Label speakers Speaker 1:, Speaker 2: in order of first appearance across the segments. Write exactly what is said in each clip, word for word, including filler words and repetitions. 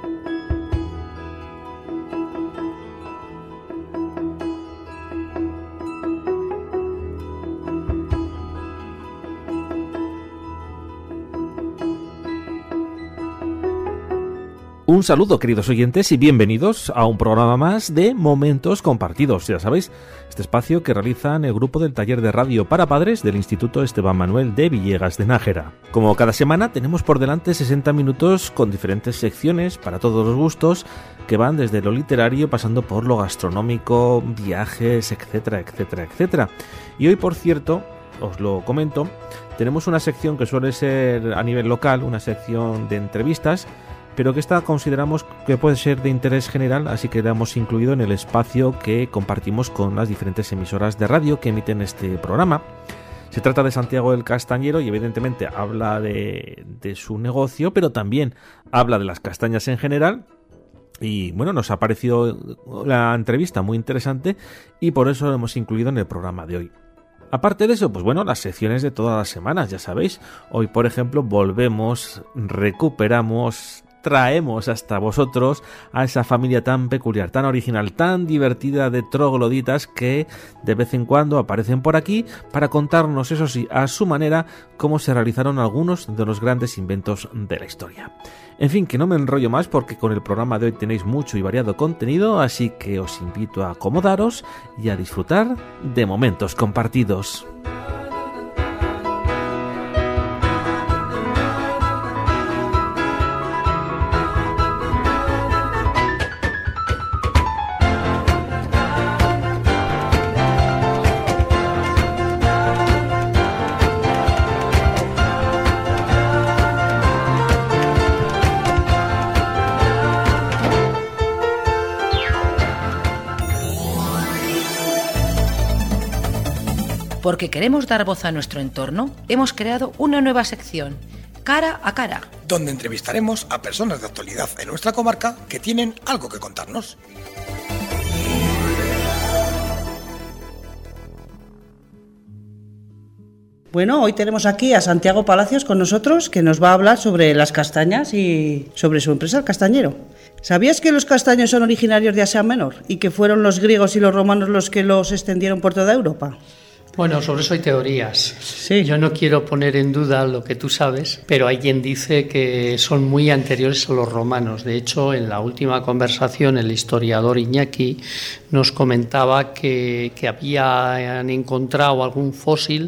Speaker 1: Un saludo, queridos oyentes, y bienvenidos a un programa más de Momentos Compartidos. Ya sabéis, este espacio que realizan el grupo del taller de radio para padres del Instituto Esteban Manuel de Villegas de Nájera. Como cada semana, tenemos por delante sesenta minutos con diferentes secciones para todos los gustos que van desde lo literario pasando por lo gastronómico, viajes, etcétera, etcétera, etcétera. Y hoy, por cierto, os lo comento, tenemos una sección que suele ser a nivel local, una sección de entrevistas, pero que esta consideramos que puede ser de interés general, así que la hemos incluido en el espacio que compartimos con las diferentes emisoras de radio que emiten este programa. Se trata de Santiago del Castañero y evidentemente habla de, de su negocio, pero también habla de las castañas en general. Y bueno, nos ha parecido la entrevista muy interesante y por eso lo hemos incluido en el programa de hoy. Aparte de eso, pues bueno, las secciones de todas las semanas, ya sabéis. Hoy, por ejemplo, volvemos, recuperamos, traemos hasta vosotros a esa familia tan peculiar, tan original, tan divertida de trogloditas que de vez en cuando aparecen por aquí para contarnos, eso sí, a su manera, cómo se realizaron algunos de los grandes inventos de la historia. En fin, que no me enrollo más porque con el programa de hoy tenéis mucho y variado contenido, así que os invito a acomodaros y a disfrutar de Momentos Compartidos.
Speaker 2: Porque queremos dar voz a nuestro entorno, hemos creado una nueva sección, Cara a Cara,
Speaker 3: donde entrevistaremos a personas de actualidad en nuestra comarca que tienen algo que contarnos.
Speaker 4: Bueno, hoy tenemos aquí a Santiago Palacios con nosotros, que nos va a hablar sobre las castañas y sobre su empresa, El Castañero. ¿Sabías que los castaños son originarios de Asia Menor y que fueron los griegos y los romanos los que los extendieron por toda Europa?
Speaker 5: Bueno, sobre eso hay teorías.
Speaker 4: Sí.
Speaker 5: Yo no quiero poner en duda lo que tú sabes, pero hay quien dice que son muy anteriores a los romanos. De hecho, en la última conversación, el historiador Iñaki nos comentaba que, que habían encontrado algún fósil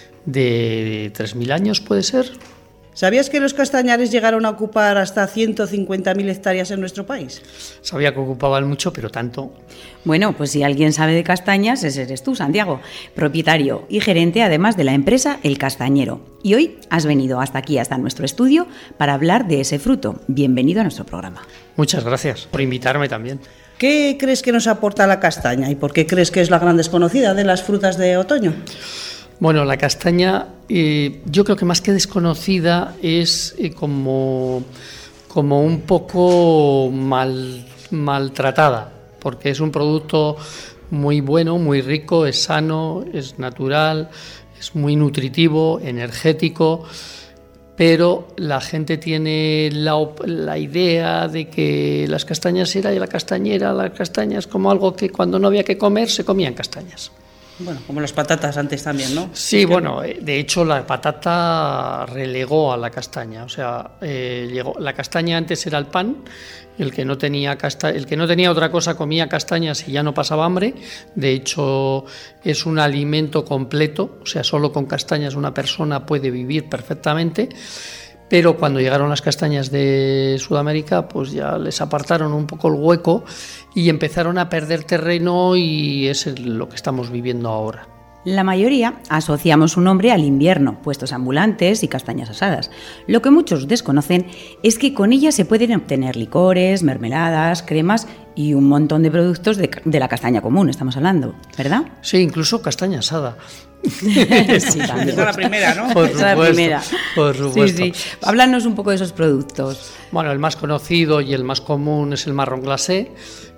Speaker 5: de tres mil años, ¿puede ser?
Speaker 4: ¿Sabías que los castañares llegaron a ocupar hasta ciento cincuenta mil hectáreas en nuestro país?
Speaker 5: Sabía que ocupaban mucho, pero tanto.
Speaker 6: Bueno, pues si alguien sabe de castañas, ese eres tú, Santiago, propietario y gerente además de la empresa El Castañero. Y hoy has venido hasta aquí, hasta nuestro estudio, para hablar de ese fruto. Bienvenido a nuestro programa.
Speaker 5: Muchas gracias por invitarme también.
Speaker 4: ¿Qué crees que nos aporta la castaña y por qué crees que es la gran desconocida de las frutas de otoño?
Speaker 5: Bueno, la castaña, eh, yo creo que más que desconocida es eh, como, como un poco mal, maltratada, porque es un producto muy bueno, muy rico, es sano, es natural, es muy nutritivo, energético, pero la gente tiene la, la idea de que las castañas era y la castañera, las castañas como algo que cuando no había que comer se comían castañas.
Speaker 4: Bueno, como las patatas antes también, ¿no?
Speaker 5: Sí, bueno, de hecho la patata relegó a la castaña, o sea, eh, llegó, la castaña antes era el pan, el que no tenía casta, el que no tenía otra cosa comía castañas y ya no pasaba hambre. De hecho, es un alimento completo, o sea, solo con castañas una persona puede vivir perfectamente. Pero cuando llegaron las castañas de Sudamérica, pues ya les apartaron un poco el hueco y empezaron a perder terreno y es lo que estamos viviendo ahora.
Speaker 6: La mayoría asociamos su nombre al invierno, puestos ambulantes y castañas asadas. Lo que muchos desconocen es que con ellas se pueden obtener licores, mermeladas, cremas y un montón de productos de, de la castaña común, estamos hablando, ¿verdad?
Speaker 5: Sí, incluso castaña asada.
Speaker 6: Sí, también.
Speaker 4: Esa es la primera, ¿no?
Speaker 5: Por
Speaker 6: Esa
Speaker 5: supuesto,
Speaker 6: es la primera.
Speaker 5: por supuesto.
Speaker 6: Sí, sí. Háblanos un poco de esos productos.
Speaker 5: Bueno, el más conocido y el más común es el marrón glacé,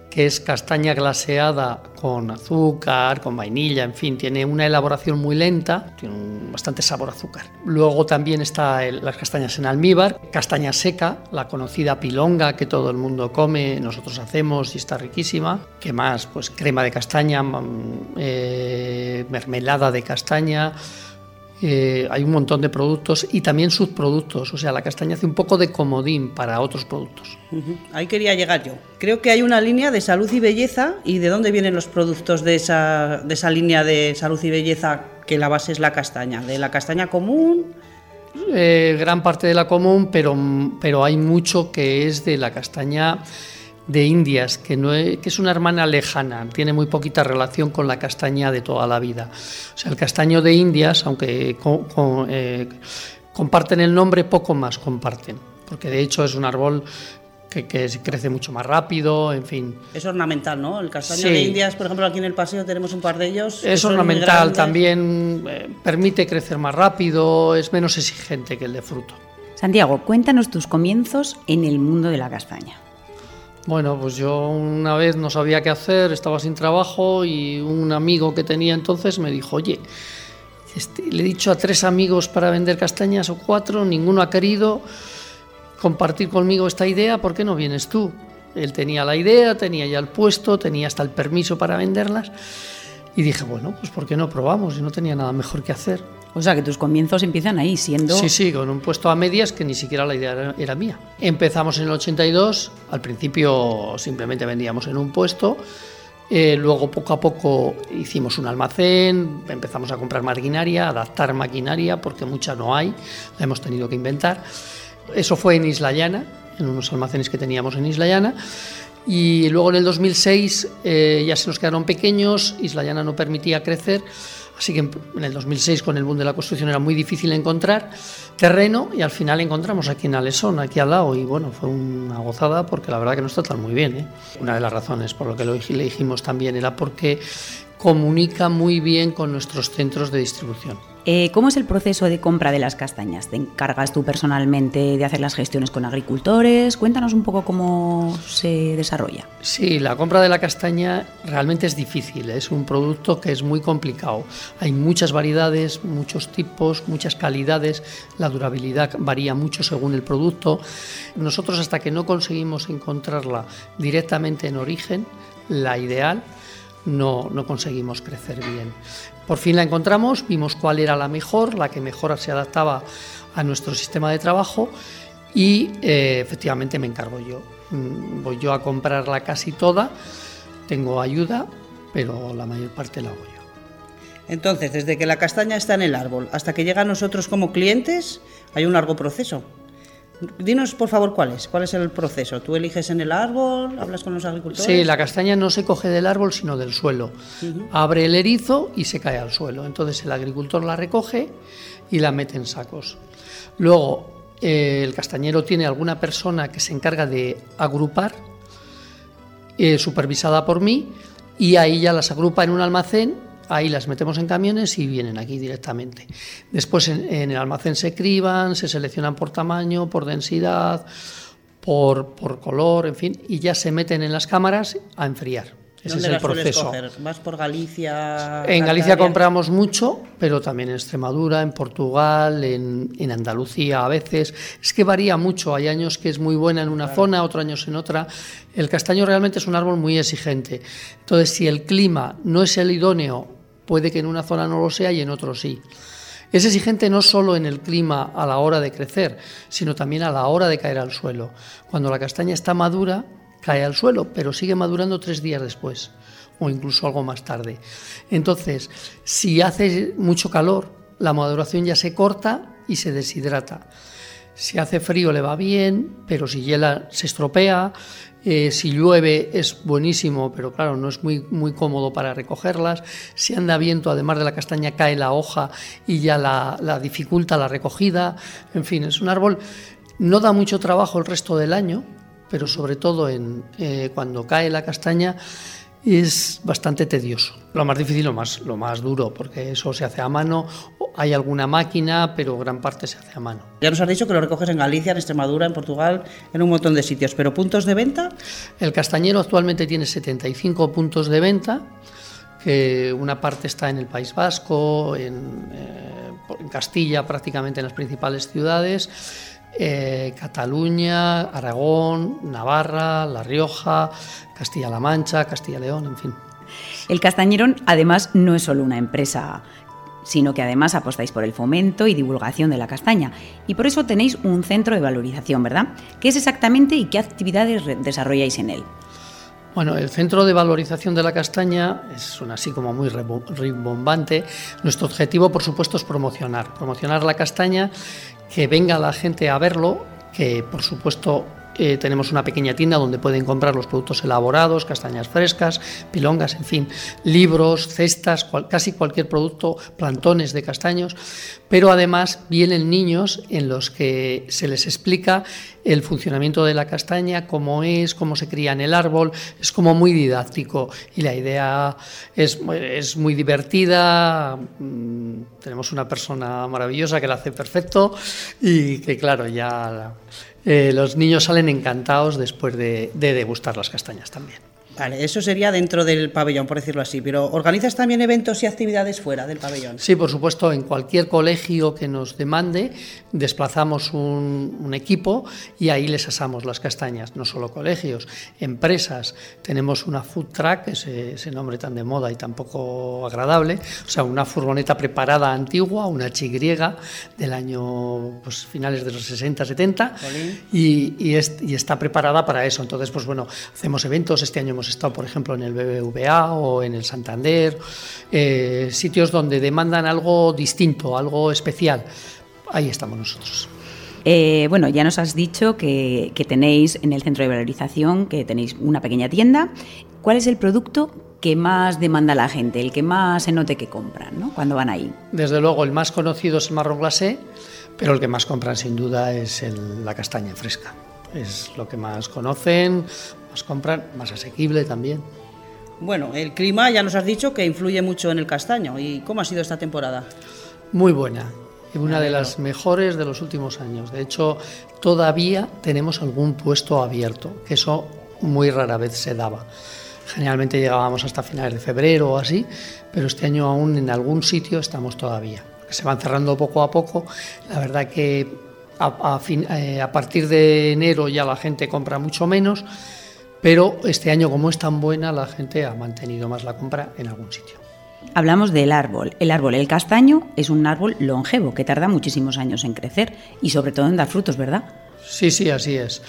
Speaker 5: que es castaña glaseada con azúcar, con vainilla, en fin, tiene una elaboración muy lenta, tiene un bastante sabor a azúcar. Luego también está el, las castañas en almíbar, castaña seca, la conocida pilonga que todo el mundo come, nosotros hacemos y está riquísima. ¿Qué más? Pues crema de castaña, eh, mermelada de castaña. Eh, hay un montón de productos y también subproductos, o sea, la castaña hace un poco de comodín para otros productos.
Speaker 4: Uh-huh. Ahí quería llegar yo. Creo que hay una línea de salud y belleza. ¿Y de dónde vienen los productos de esa, de esa línea de salud y belleza, que la base es la castaña? ¿De la castaña común?
Speaker 5: Eh, gran parte de la común, pero, pero hay mucho que es de la castaña de Indias, que, no es, que es una hermana lejana, tiene muy poquita relación con la castaña de toda la vida. O sea, el castaño de Indias, aunque con, con, eh, comparten el nombre, poco más comparten, porque de hecho es un árbol que, que crece mucho más rápido, en fin.
Speaker 4: Es ornamental, ¿no? El castaño
Speaker 5: sí.
Speaker 4: de Indias, por ejemplo, aquí en el paseo tenemos un par de ellos.
Speaker 5: Es ornamental, también eh, permite crecer más rápido, es menos exigente que el de fruto.
Speaker 6: Santiago, cuéntanos tus comienzos en el mundo de la castaña.
Speaker 5: Bueno, pues yo una vez no sabía qué hacer, estaba sin trabajo y un amigo que tenía entonces me dijo, oye, este, le he dicho a tres amigos para vender castañas o cuatro, ninguno ha querido compartir conmigo esta idea, ¿por qué no vienes tú? Él tenía la idea, tenía ya el puesto, tenía hasta el permiso para venderlas y dije, bueno, pues ¿por qué no probamos? Y no tenía nada mejor que hacer.
Speaker 6: O sea, que tus comienzos empiezan ahí, siendo...
Speaker 5: Sí, sí, con un puesto a medias que ni siquiera la idea era, era mía. Empezamos en el ochenta y dos, al principio simplemente vendíamos en un puesto, eh, luego poco a poco hicimos un almacén, empezamos a comprar maquinaria, adaptar maquinaria, porque mucha no hay, la hemos tenido que inventar. Eso fue en Isla Llana, en unos almacenes que teníamos en Isla Llana, y luego en el dos mil seis eh, ya se nos quedaron pequeños, Isla Llana no permitía crecer. Así que en el dos mil seis, con el boom de la construcción, era muy difícil encontrar terreno y al final encontramos aquí en Alesón, aquí al lado, y bueno, fue una gozada porque la verdad que nos tratan muy bien, ¿eh? Una de las razones por lo que lo elegimos también era porque comunica muy bien con nuestros centros de distribución.
Speaker 6: Eh, ¿Cómo es el proceso de compra de las castañas? ¿Te encargas tú personalmente de hacer las gestiones con agricultores? Cuéntanos un poco cómo se desarrolla.
Speaker 5: Sí, la compra de la castaña realmente es difícil, es un producto que es muy complicado. Hay muchas variedades, muchos tipos, muchas calidades, la durabilidad varía mucho según el producto. Nosotros, hasta que no conseguimos encontrarla directamente en origen, la ideal, no, no conseguimos crecer bien. Por fin la encontramos, vimos cuál era la mejor, la que mejor se adaptaba a nuestro sistema de trabajo y eh, efectivamente me encargo yo. Voy yo a comprarla casi toda, tengo ayuda, pero la mayor parte la hago yo.
Speaker 4: Entonces, desde que la castaña está en el árbol hasta que llega a nosotros como clientes, hay un largo proceso. Dinos, por favor, cuál es, cuál es el proceso. ¿Tú eliges en el árbol, hablas con los agricultores?
Speaker 5: Sí, la castaña no se coge del árbol, sino del suelo. Uh-huh. Abre el erizo y se cae al suelo. Entonces el agricultor la recoge y la mete en sacos. Luego, eh, el castañero tiene alguna persona que se encarga de agrupar, eh, supervisada por mí, y ahí ya las agrupa en un almacén. Ahí las metemos en camiones y vienen aquí directamente. Después en, en el almacén se criban, se seleccionan por tamaño, por densidad, por, por color, en fin, y ya se meten en las cámaras a enfriar. Ese es el proceso.
Speaker 4: Coger? ¿Vas por Galicia?
Speaker 5: En Galicia compramos mucho, pero también en Extremadura, en Portugal, en, en Andalucía a veces. Es que varía mucho, hay años que es muy buena en una claro. zona, otros años en otra. El castaño realmente es un árbol muy exigente. Entonces, si el clima no es el idóneo, puede que en una zona no lo sea y en otro sí. Es exigente no solo en el clima a la hora de crecer, sino también a la hora de caer al suelo. Cuando la castaña está madura, cae al suelo, pero sigue madurando tres días después, o incluso algo más tarde. Entonces, si hace mucho calor, la maduración ya se corta y se deshidrata. Si hace frío le va bien, pero si hiela se estropea. Eh, si llueve es buenísimo, pero claro, no es muy, muy cómodo para recogerlas. Si anda viento, además de la castaña, cae la hoja y ya la, la dificulta la recogida. En fin, es un árbol, no da mucho trabajo el resto del año, pero sobre todo en, eh, cuando cae la castaña es bastante tedioso. Lo más difícil, lo más, lo más duro, porque eso se hace a mano, hay alguna máquina, pero gran parte se hace a mano.
Speaker 4: Ya nos has dicho que lo recoges en Galicia, en Extremadura, en Portugal, en un montón de sitios, pero ¿puntos de venta?
Speaker 5: El castañero actualmente tiene setenta y cinco puntos de venta, que una parte está en el País Vasco, en, eh, en Castilla, prácticamente en las principales ciudades, eh, Cataluña, Aragón, Navarra, La Rioja, Castilla-La Mancha, Castilla-León, en fin.
Speaker 6: El Castañero, además, no es solo una empresa, sino que además apostáis por el fomento y divulgación de la castaña. Y por eso tenéis un centro de valorización, ¿verdad? ¿Qué es exactamente y qué actividades desarrolláis en él?
Speaker 5: Bueno, el Centro de Valorización de la Castaña es un así como muy rimbombante. Nuestro objetivo, por supuesto, es promocionar, promocionar la castaña, que venga la gente a verlo, que por supuesto Eh, tenemos una pequeña tienda donde pueden comprar los productos elaborados, castañas frescas, pilongas, en fin, libros, cestas, cual, casi cualquier producto, plantones de castaños, pero además vienen niños en los que se les explica el funcionamiento de la castaña, cómo es, cómo se cría en el árbol, es como muy didáctico y la idea es, es muy divertida. Tenemos una persona maravillosa que la hace perfecto y que claro, ya eh, los niños salen encantados después de, de degustar las castañas también.
Speaker 4: Vale, eso sería dentro del pabellón, por decirlo así, pero ¿organizas también eventos y actividades fuera del pabellón?
Speaker 5: Sí, por supuesto, en cualquier colegio que nos demande desplazamos un, un equipo y ahí les asamos las castañas, no solo colegios, empresas. Tenemos una food truck, ese, ese nombre tan de moda y tan poco agradable, o sea, una furgoneta preparada antigua, una chigriega del año, pues finales de los sesenta, setenta, y, y, es, y está preparada para eso. Entonces, pues bueno, hacemos eventos, este año hemos estado, por ejemplo, en el B B V A o en el Santander, eh, sitios donde demandan algo distinto, algo especial. Ahí estamos nosotros.
Speaker 6: Eh, bueno, ya nos has dicho que, que tenéis en el centro de valorización, que tenéis una pequeña tienda. ¿Cuál es el producto que más demanda la gente, el que más se note que compran, ¿no?, cuando van ahí?
Speaker 5: Desde luego, el más conocido es el marrón glacé, pero el que más compran sin duda es el, la castaña fresca. Es lo que más conocen, más compran, más asequible también.
Speaker 4: Bueno, el clima ya nos has dicho que influye mucho en el castaño. ¿Y cómo ha sido esta temporada?
Speaker 5: Muy buena, y una de las mejores de los últimos años. De hecho, todavía tenemos algún puesto abierto, que eso muy rara vez se daba. Generalmente llegábamos hasta finales de febrero o así, pero este año aún en algún sitio estamos todavía. Se van cerrando poco a poco. La verdad que A, a, fin, eh, a partir de enero ya la gente compra mucho menos, pero este año, como es tan buena, la gente ha mantenido más la compra en algún sitio.
Speaker 6: Hablamos del árbol. El árbol, el castaño, es un árbol longevo que tarda muchísimos años en crecer y sobre todo en dar frutos, ¿verdad?
Speaker 5: Sí, sí, así es.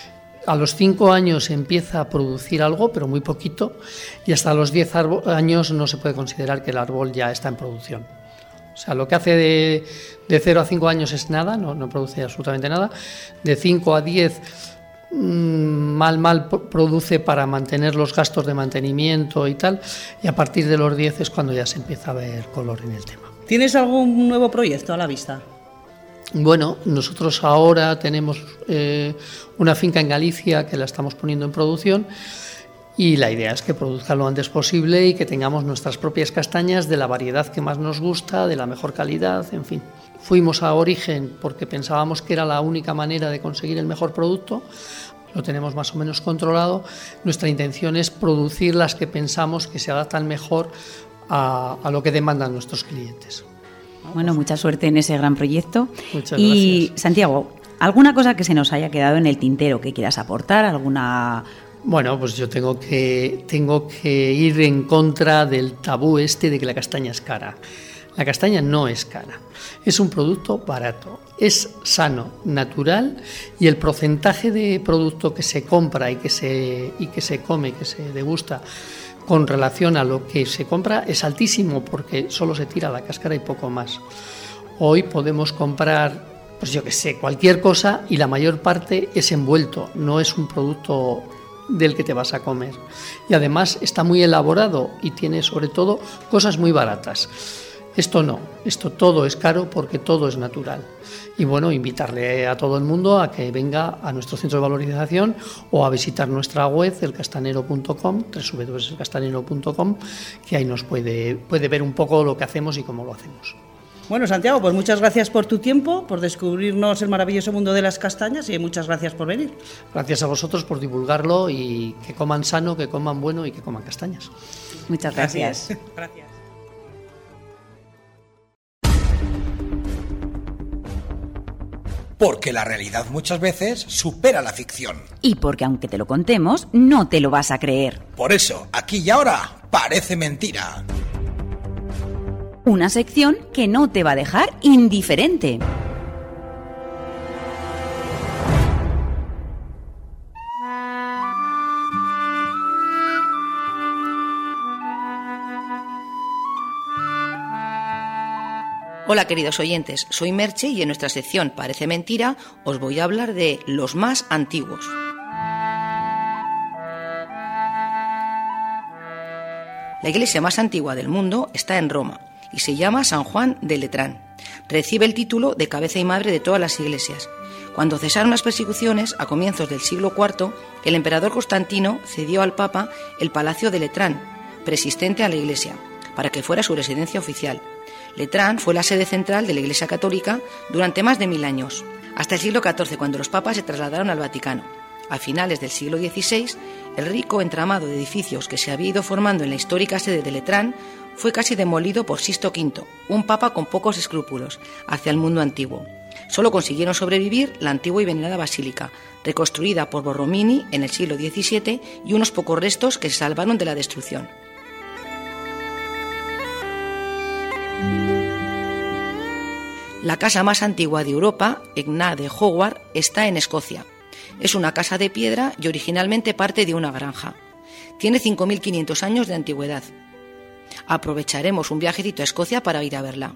Speaker 5: A los cinco años empieza a producir algo, pero muy poquito, y hasta los diez años no se puede considerar que el árbol ya está en producción. O sea, lo que hace de, de cero a cinco años es nada, no, no produce absolutamente nada. De cinco a diez, mmm, mal, mal produce para mantener los gastos de mantenimiento y tal. Y a partir de los diez es cuando ya se empieza a ver color en el tema.
Speaker 4: ¿Tienes algún nuevo proyecto a la vista?
Speaker 5: Bueno, nosotros ahora tenemos eh, una finca en Galicia que la estamos poniendo en producción. Y la idea es que produzca lo antes posible y que tengamos nuestras propias castañas de la variedad que más nos gusta, de la mejor calidad, en fin. Fuimos a origen porque pensábamos que era la única manera de conseguir el mejor producto, lo tenemos más o menos controlado. Nuestra intención es producir las que pensamos que se adaptan mejor a, a lo que demandan nuestros clientes.
Speaker 6: Bueno, mucha suerte en ese gran proyecto.
Speaker 5: Muchas
Speaker 6: y
Speaker 5: gracias.
Speaker 6: Santiago, ¿alguna cosa que se nos haya quedado en el tintero que quieras aportar? ¿Alguna...?
Speaker 5: Bueno, pues yo tengo que, tengo que ir en contra del tabú este de que la castaña es cara. La castaña no es cara, es un producto barato, es sano, natural, y el porcentaje de producto que se compra y que se, y que se come, que se degusta con relación a lo que se compra es altísimo, porque solo se tira la cáscara y poco más. Hoy podemos comprar, pues yo qué sé, cualquier cosa y la mayor parte es envuelto, no es un producto del que te vas a comer. Y además está muy elaborado y tiene sobre todo cosas muy baratas. Esto no, esto todo es caro porque todo es natural. Y bueno, invitarle a todo el mundo a que venga a nuestro centro de valorización o a visitar nuestra web, el castanero punto com, doble u doble u doble u punto el castanero punto com, que ahí nos puede, puede ver un poco lo que hacemos y cómo lo hacemos.
Speaker 4: Bueno, Santiago, pues muchas gracias por tu tiempo, por descubrirnos el maravilloso mundo de las castañas y muchas gracias por venir.
Speaker 5: Gracias a vosotros por divulgarlo y que coman sano, que coman bueno y que coman castañas.
Speaker 6: Muchas gracias.
Speaker 4: Gracias. Gracias.
Speaker 3: Porque la realidad muchas veces supera la ficción.
Speaker 6: Y porque aunque te lo contemos, no te lo vas a creer.
Speaker 3: Por eso, aquí y ahora, parece mentira.
Speaker 6: Una sección que no te va a dejar indiferente.
Speaker 2: Hola queridos oyentes, soy Merche y en nuestra sección Parece Mentira os voy a hablar de los más antiguos. La iglesia más antigua del mundo está en Roma y se llama San Juan de Letrán. Recibe el título de cabeza y madre de todas las iglesias. Cuando cesaron las persecuciones, a comienzos del siglo cuarto, el emperador Constantino cedió al Papa el Palacio de Letrán, preexistente a la iglesia, para que fuera su residencia oficial. Letrán fue la sede central de la Iglesia Católica durante más de mil años, hasta el siglo catorce, cuando los papas se trasladaron al Vaticano. A finales del siglo dieciséis, el rico entramado de edificios que se había ido formando en la histórica sede de Letrán fue casi demolido por Sixto quinto, un papa con pocos escrúpulos hacia el mundo antiguo. Solo consiguieron sobrevivir la antigua y venerada basílica, reconstruida por Borromini en el siglo diecisiete, y unos pocos restos que se salvaron de la destrucción. La casa más antigua de Europa, Egna de Howard, está en Escocia. Es una casa de piedra y originalmente parte de una granja. Tiene cinco mil quinientos años de antigüedad. Aprovecharemos un viajecito a Escocia para ir a verla.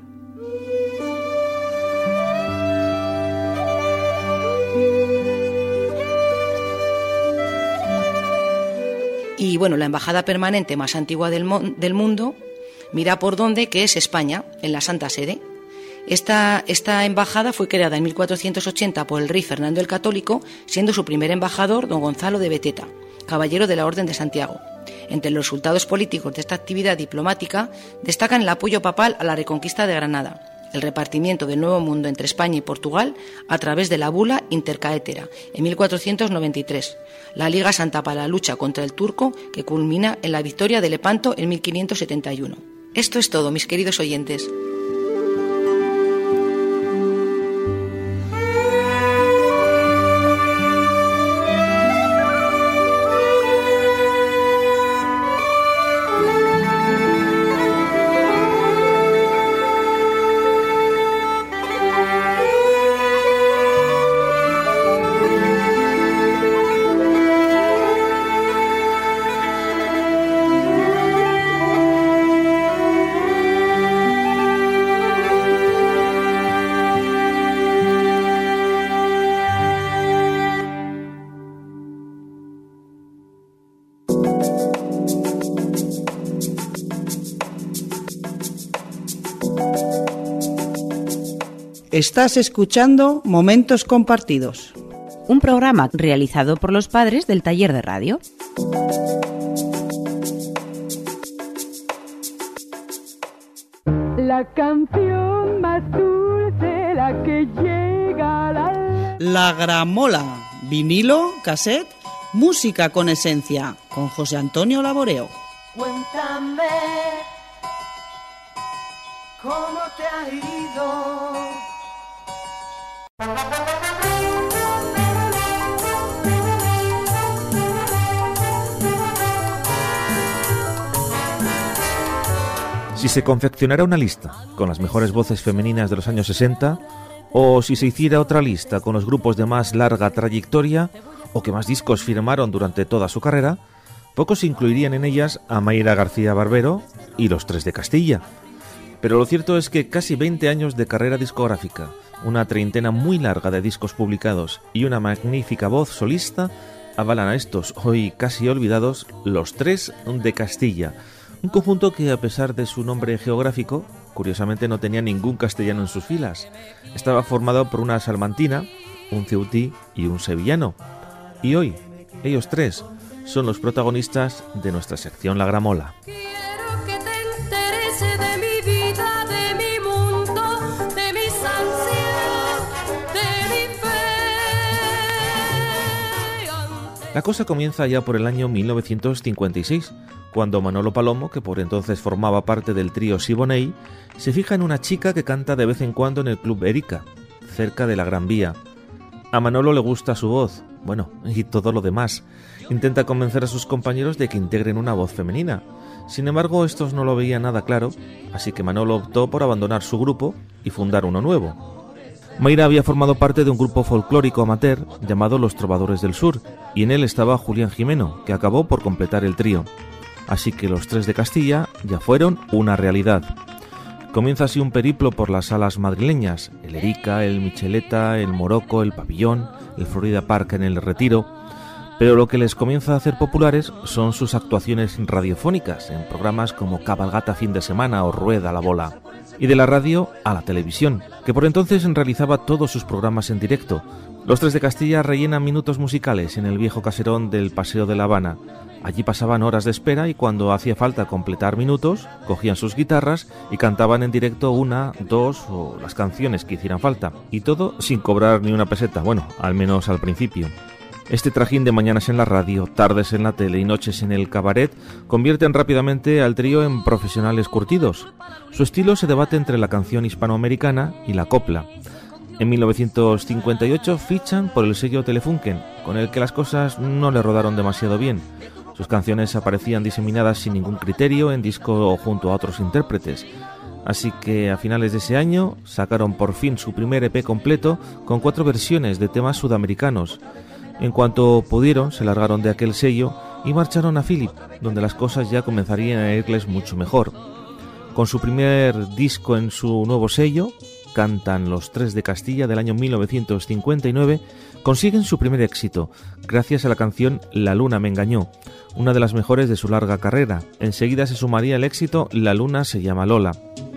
Speaker 2: Y bueno, la embajada permanente más antigua del, mo- del mundo, mira por dónde, que es España, en la Santa Sede. Esta, esta embajada fue creada en mil cuatrocientos ochenta por el rey Fernando el Católico, siendo su primer embajador don Gonzalo de Beteta, caballero de la Orden de Santiago. Entre los resultados políticos de esta actividad diplomática destacan el apoyo papal a la reconquista de Granada, el repartimiento del Nuevo Mundo entre España y Portugal a través de la bula Intercaetera en mil cuatrocientos noventa y tres, la Liga Santa para la lucha contra el turco, que culmina en la victoria de Lepanto en mil quinientos setenta y uno. Esto es todo, mis queridos oyentes.
Speaker 4: Estás escuchando Momentos Compartidos,
Speaker 6: Un programa realizado por los padres del taller de radio.
Speaker 7: La canción más dulce, la que llega a la...
Speaker 4: La Gramola, vinilo, cassette, música con esencia, con José Antonio Laboreo.
Speaker 7: Cuéntame cómo te ha ido.
Speaker 1: Si se confeccionara una lista con las mejores voces femeninas de los años sesenta, o si se hiciera otra lista con los grupos de más larga trayectoria o que más discos firmaron durante toda su carrera, pocos incluirían en ellas a Mayra García Barbero y Los Tres de Castilla. Pero lo cierto es que casi veinte años de carrera discográfica, una treintena muy larga de discos publicados y una magnífica voz solista avalan a estos, hoy casi olvidados, Los Tres de Castilla. Un conjunto que, a pesar de su nombre geográfico, curiosamente no tenía ningún castellano en sus filas. Estaba formado por una salmantina, un ceutí y un sevillano. Y hoy, ellos tres son los protagonistas de nuestra sección La Gramola.
Speaker 7: Quiero que te interese de mi vida, de mi mundo,
Speaker 1: La cosa comienza ya por el año mil novecientos cincuenta y seis, cuando Manolo Palomo, que por entonces formaba parte del trío Siboney, se fija en una chica que canta de vez en cuando en el Club Erika, cerca de la Gran Vía. A Manolo le gusta su voz, bueno, y todo lo demás. Intenta convencer a sus compañeros de que integren una voz femenina. Sin embargo, estos no lo veían nada claro, así que Manolo optó por abandonar su grupo y fundar uno nuevo. Mayra había formado parte de un grupo folclórico amateur llamado Los Trovadores del Sur, y en él estaba Julián Jimeno, que acabó por completar el trío. Así que los Tres de Castilla ya fueron una realidad. Comienza así un periplo por las salas madrileñas, el Erika, el Micheleta, el Morocco, el Pabellón, el Florida Park en el Retiro, pero lo que les comienza a hacer populares son sus actuaciones radiofónicas en programas como Cabalgata Fin de Semana o Rueda la Bola. Y de la radio a la televisión, que por entonces realizaba todos sus programas en directo. Los Tres de Castilla rellenan minutos musicales en el viejo caserón del Paseo de La Habana. Allí pasaban horas de espera y cuando hacía falta completar minutos, cogían sus guitarras y cantaban en directo una, dos o las canciones que hicieran falta. Y todo sin cobrar ni una peseta, bueno, al menos al principio. Este trajín de mañanas en la radio, tardes en la tele y noches en el cabaret convierten rápidamente al trío en profesionales curtidos. Su estilo se debate entre la canción hispanoamericana y la copla. En mil novecientos cincuenta y ocho fichan por el sello Telefunken, con el que las cosas no le rodaron demasiado bien. Sus canciones aparecían diseminadas sin ningún criterio en disco o junto a otros intérpretes. Así que a finales de ese año sacaron por fin su primer E Pe completo con cuatro versiones de temas sudamericanos. En cuanto pudieron, se largaron de aquel sello y marcharon a Philip, donde las cosas ya comenzarían a irles mucho mejor. Con su primer disco en su nuevo sello, Cantan los Tres de Castilla del año mil novecientos cincuenta y nueve, consiguen su primer éxito, gracias a la canción La Luna me engañó, una de las mejores de su larga carrera. Enseguida se sumaría el éxito La Luna se llama Lola.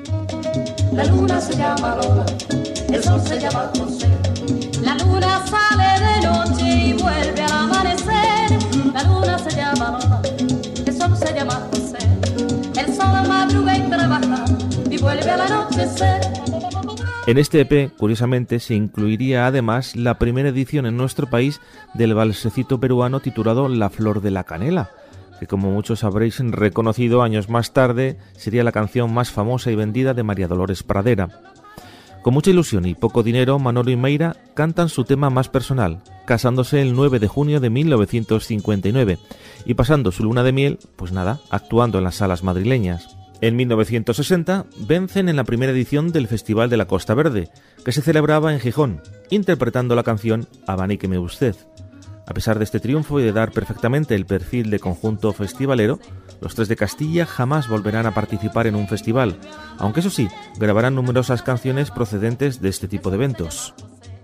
Speaker 8: La luna se llama Lola, el sol se llama José. La luna sale de noche y vuelve al amanecer. La luna se llama Lola, el sol se llama José. El sol madruga y trabaja y vuelve al anochecer.
Speaker 1: En este E Pe, curiosamente, se incluiría además la primera edición en nuestro país del valsecito peruano titulado La Flor de la Canela, que como muchos habréis reconocido años más tarde sería la canción más famosa y vendida de María Dolores Pradera. Con mucha ilusión y poco dinero, Manolo y Mayra cantan su tema más personal, casándose el nueve de junio de mil novecientos cincuenta y nueve y pasando su luna de miel, pues nada, actuando en las salas madrileñas. En mil novecientos sesenta vencen en la primera edición del Festival de la Costa Verde, que se celebraba en Gijón, interpretando la canción Abaníqueme usted. A pesar de este triunfo y de dar perfectamente el perfil de conjunto festivalero, los Tres de Castilla jamás volverán a participar en un festival, aunque eso sí, grabarán numerosas canciones procedentes de este tipo de eventos.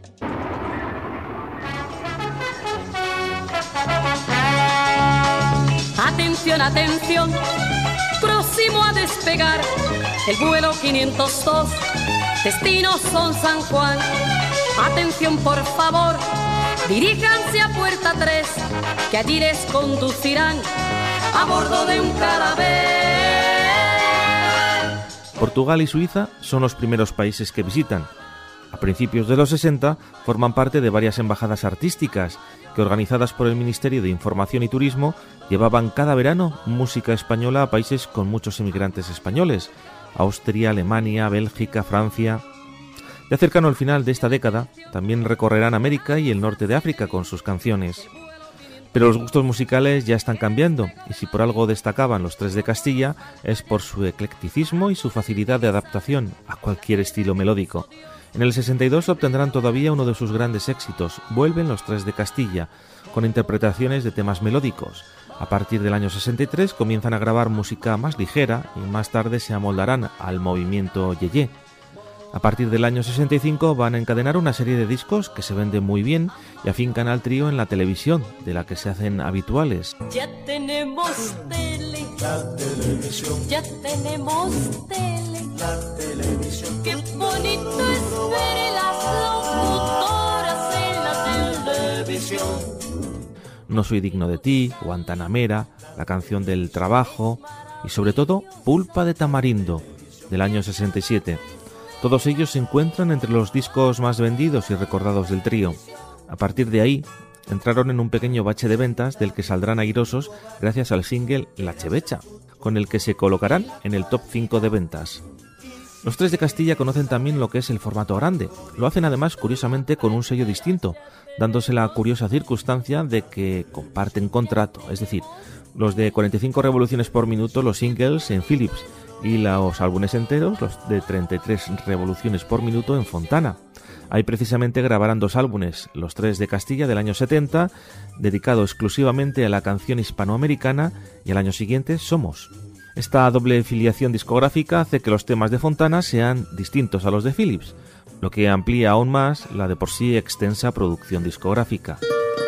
Speaker 8: Atención, atención, próximo a despegar el vuelo quinientos dos, destino son San Juan. Atención, por favor, diríjanse a puerta tres, que allí les conducirán a bordo de un carabel.
Speaker 1: Portugal y Suiza son los primeros países que visitan. A principios de los sesenta forman parte de varias embajadas artísticas que, organizadas por el Ministerio de Información y Turismo, llevaban cada verano música española a países con muchos emigrantes españoles: Austria, Alemania, Bélgica, Francia. Ya cercano al final de esta década, también recorrerán América y el norte de África con sus canciones. Pero los gustos musicales ya están cambiando, y si por algo destacaban los Tres de Castilla es por su eclecticismo y su facilidad de adaptación a cualquier estilo melódico. En el sesenta y dos obtendrán todavía uno de sus grandes éxitos, Vuelven los Tres de Castilla, con interpretaciones de temas melódicos. A partir del año sesenta y tres comienzan a grabar música más ligera y más tarde se amoldarán al movimiento yeye. A partir del año sesenta y cinco van a encadenar una serie de discos que se venden muy bien y afincan al trío en la televisión, de la que se hacen habituales.
Speaker 8: Ya tenemos tele, la televisión. Ya tenemos tele, la televisión. Qué bonito es ver las locutoras en la televisión.
Speaker 1: No soy digno de ti, Guantanamera, la canción del trabajo y sobre todo Pulpa de Tamarindo, del año sesenta y siete. Todos ellos se encuentran entre los discos más vendidos y recordados del trío. A partir de ahí, entraron en un pequeño bache de ventas del que saldrán airosos gracias al single La Chevecha, con el que se colocarán en el top cinco de ventas. Los Tres de Castilla conocen también lo que es el formato grande. Lo hacen además curiosamente con un sello distinto, dándose la curiosa circunstancia de que comparten contrato, es decir, los de cuarenta y cinco revoluciones por minuto, los singles en Philips, y los álbumes enteros, los de treinta y tres revoluciones por minuto en Fontana. Ahí precisamente grabarán dos álbumes, Los Tres de Castilla del año setenta, dedicado exclusivamente a la canción hispanoamericana, y al año siguiente Somos. Esta doble filiación discográfica hace que los temas de Fontana sean distintos a los de Philips, lo que amplía aún más la de por sí extensa producción discográfica.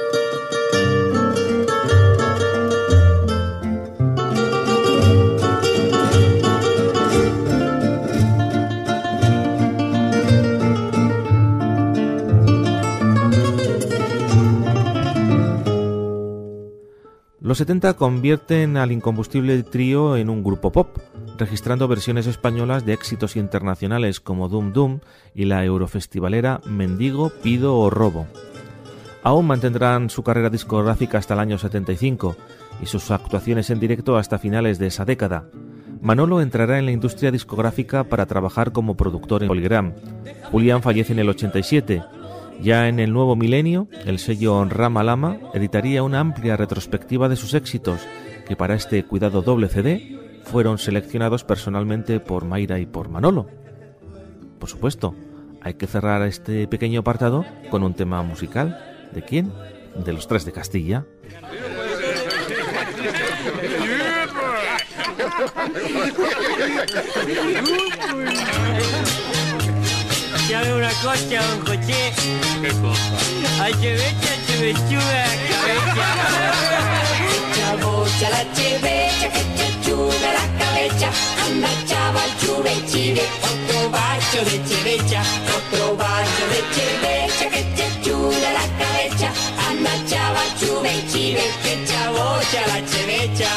Speaker 1: Los setenta convierten al incombustible trío en un grupo pop, registrando versiones españolas de éxitos internacionales como Dum Dum y la eurofestivalera Mendigo, Pido o Robo. Aún mantendrán su carrera discográfica hasta el año setenta y cinco y sus actuaciones en directo hasta finales de esa década. Manolo entrará en la industria discográfica para trabajar como productor en Polygram. Julián fallece en el ochenta y siete. Ya en el nuevo milenio, el sello Rama Lama editaría una amplia retrospectiva de sus éxitos, que para este cuidado doble C D fueron seleccionados personalmente por Mayra y por Manolo. Por supuesto, hay que cerrar este pequeño apartado con un tema musical. ¿De quién? De Los Tres de Castilla.
Speaker 9: ¿Sabe una cosa, don José? ¿Qué cosa? A chevecha, chevechuga, cabeza.
Speaker 10: Echa bocha la chevecha, que chechuga la cabeza. Anda chaval, chuve y chive. Otro bacho de chevecha, otro bacho de chevecha, que chechuga la cabeza. Anda chaval, chuve y chive. Que echa bocha la chevecha.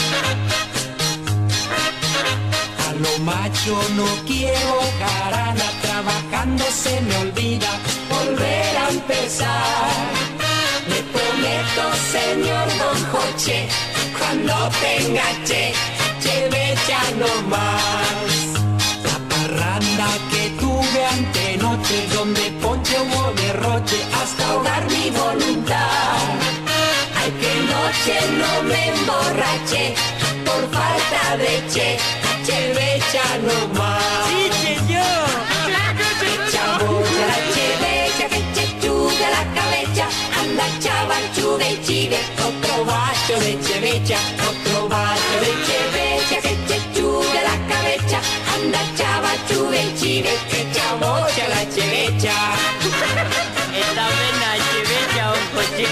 Speaker 10: A lo macho no quiero jarana, trabajando se me olvida volver a empezar. Le prometo, señor Don Joche, cuando tenga che, chevecha no más. La parranda que tuve antenoche, donde ponche hubo derroche, hasta ahogar mi voluntad. Ay, que noche no me emborraché, por falta de che, chevecha no más.
Speaker 9: ¡Sí, señor!
Speaker 10: Echa bocha la chevecha, que chechuga la cabeza. Anda chaval, chuve y chive. Otro bacho de chevecha, otro bacho de chevecha, que chechuga la cabeza. Anda chaval, chuve y chive. Que echa bocha la chevecha.
Speaker 9: Esta buena chevecha, don José.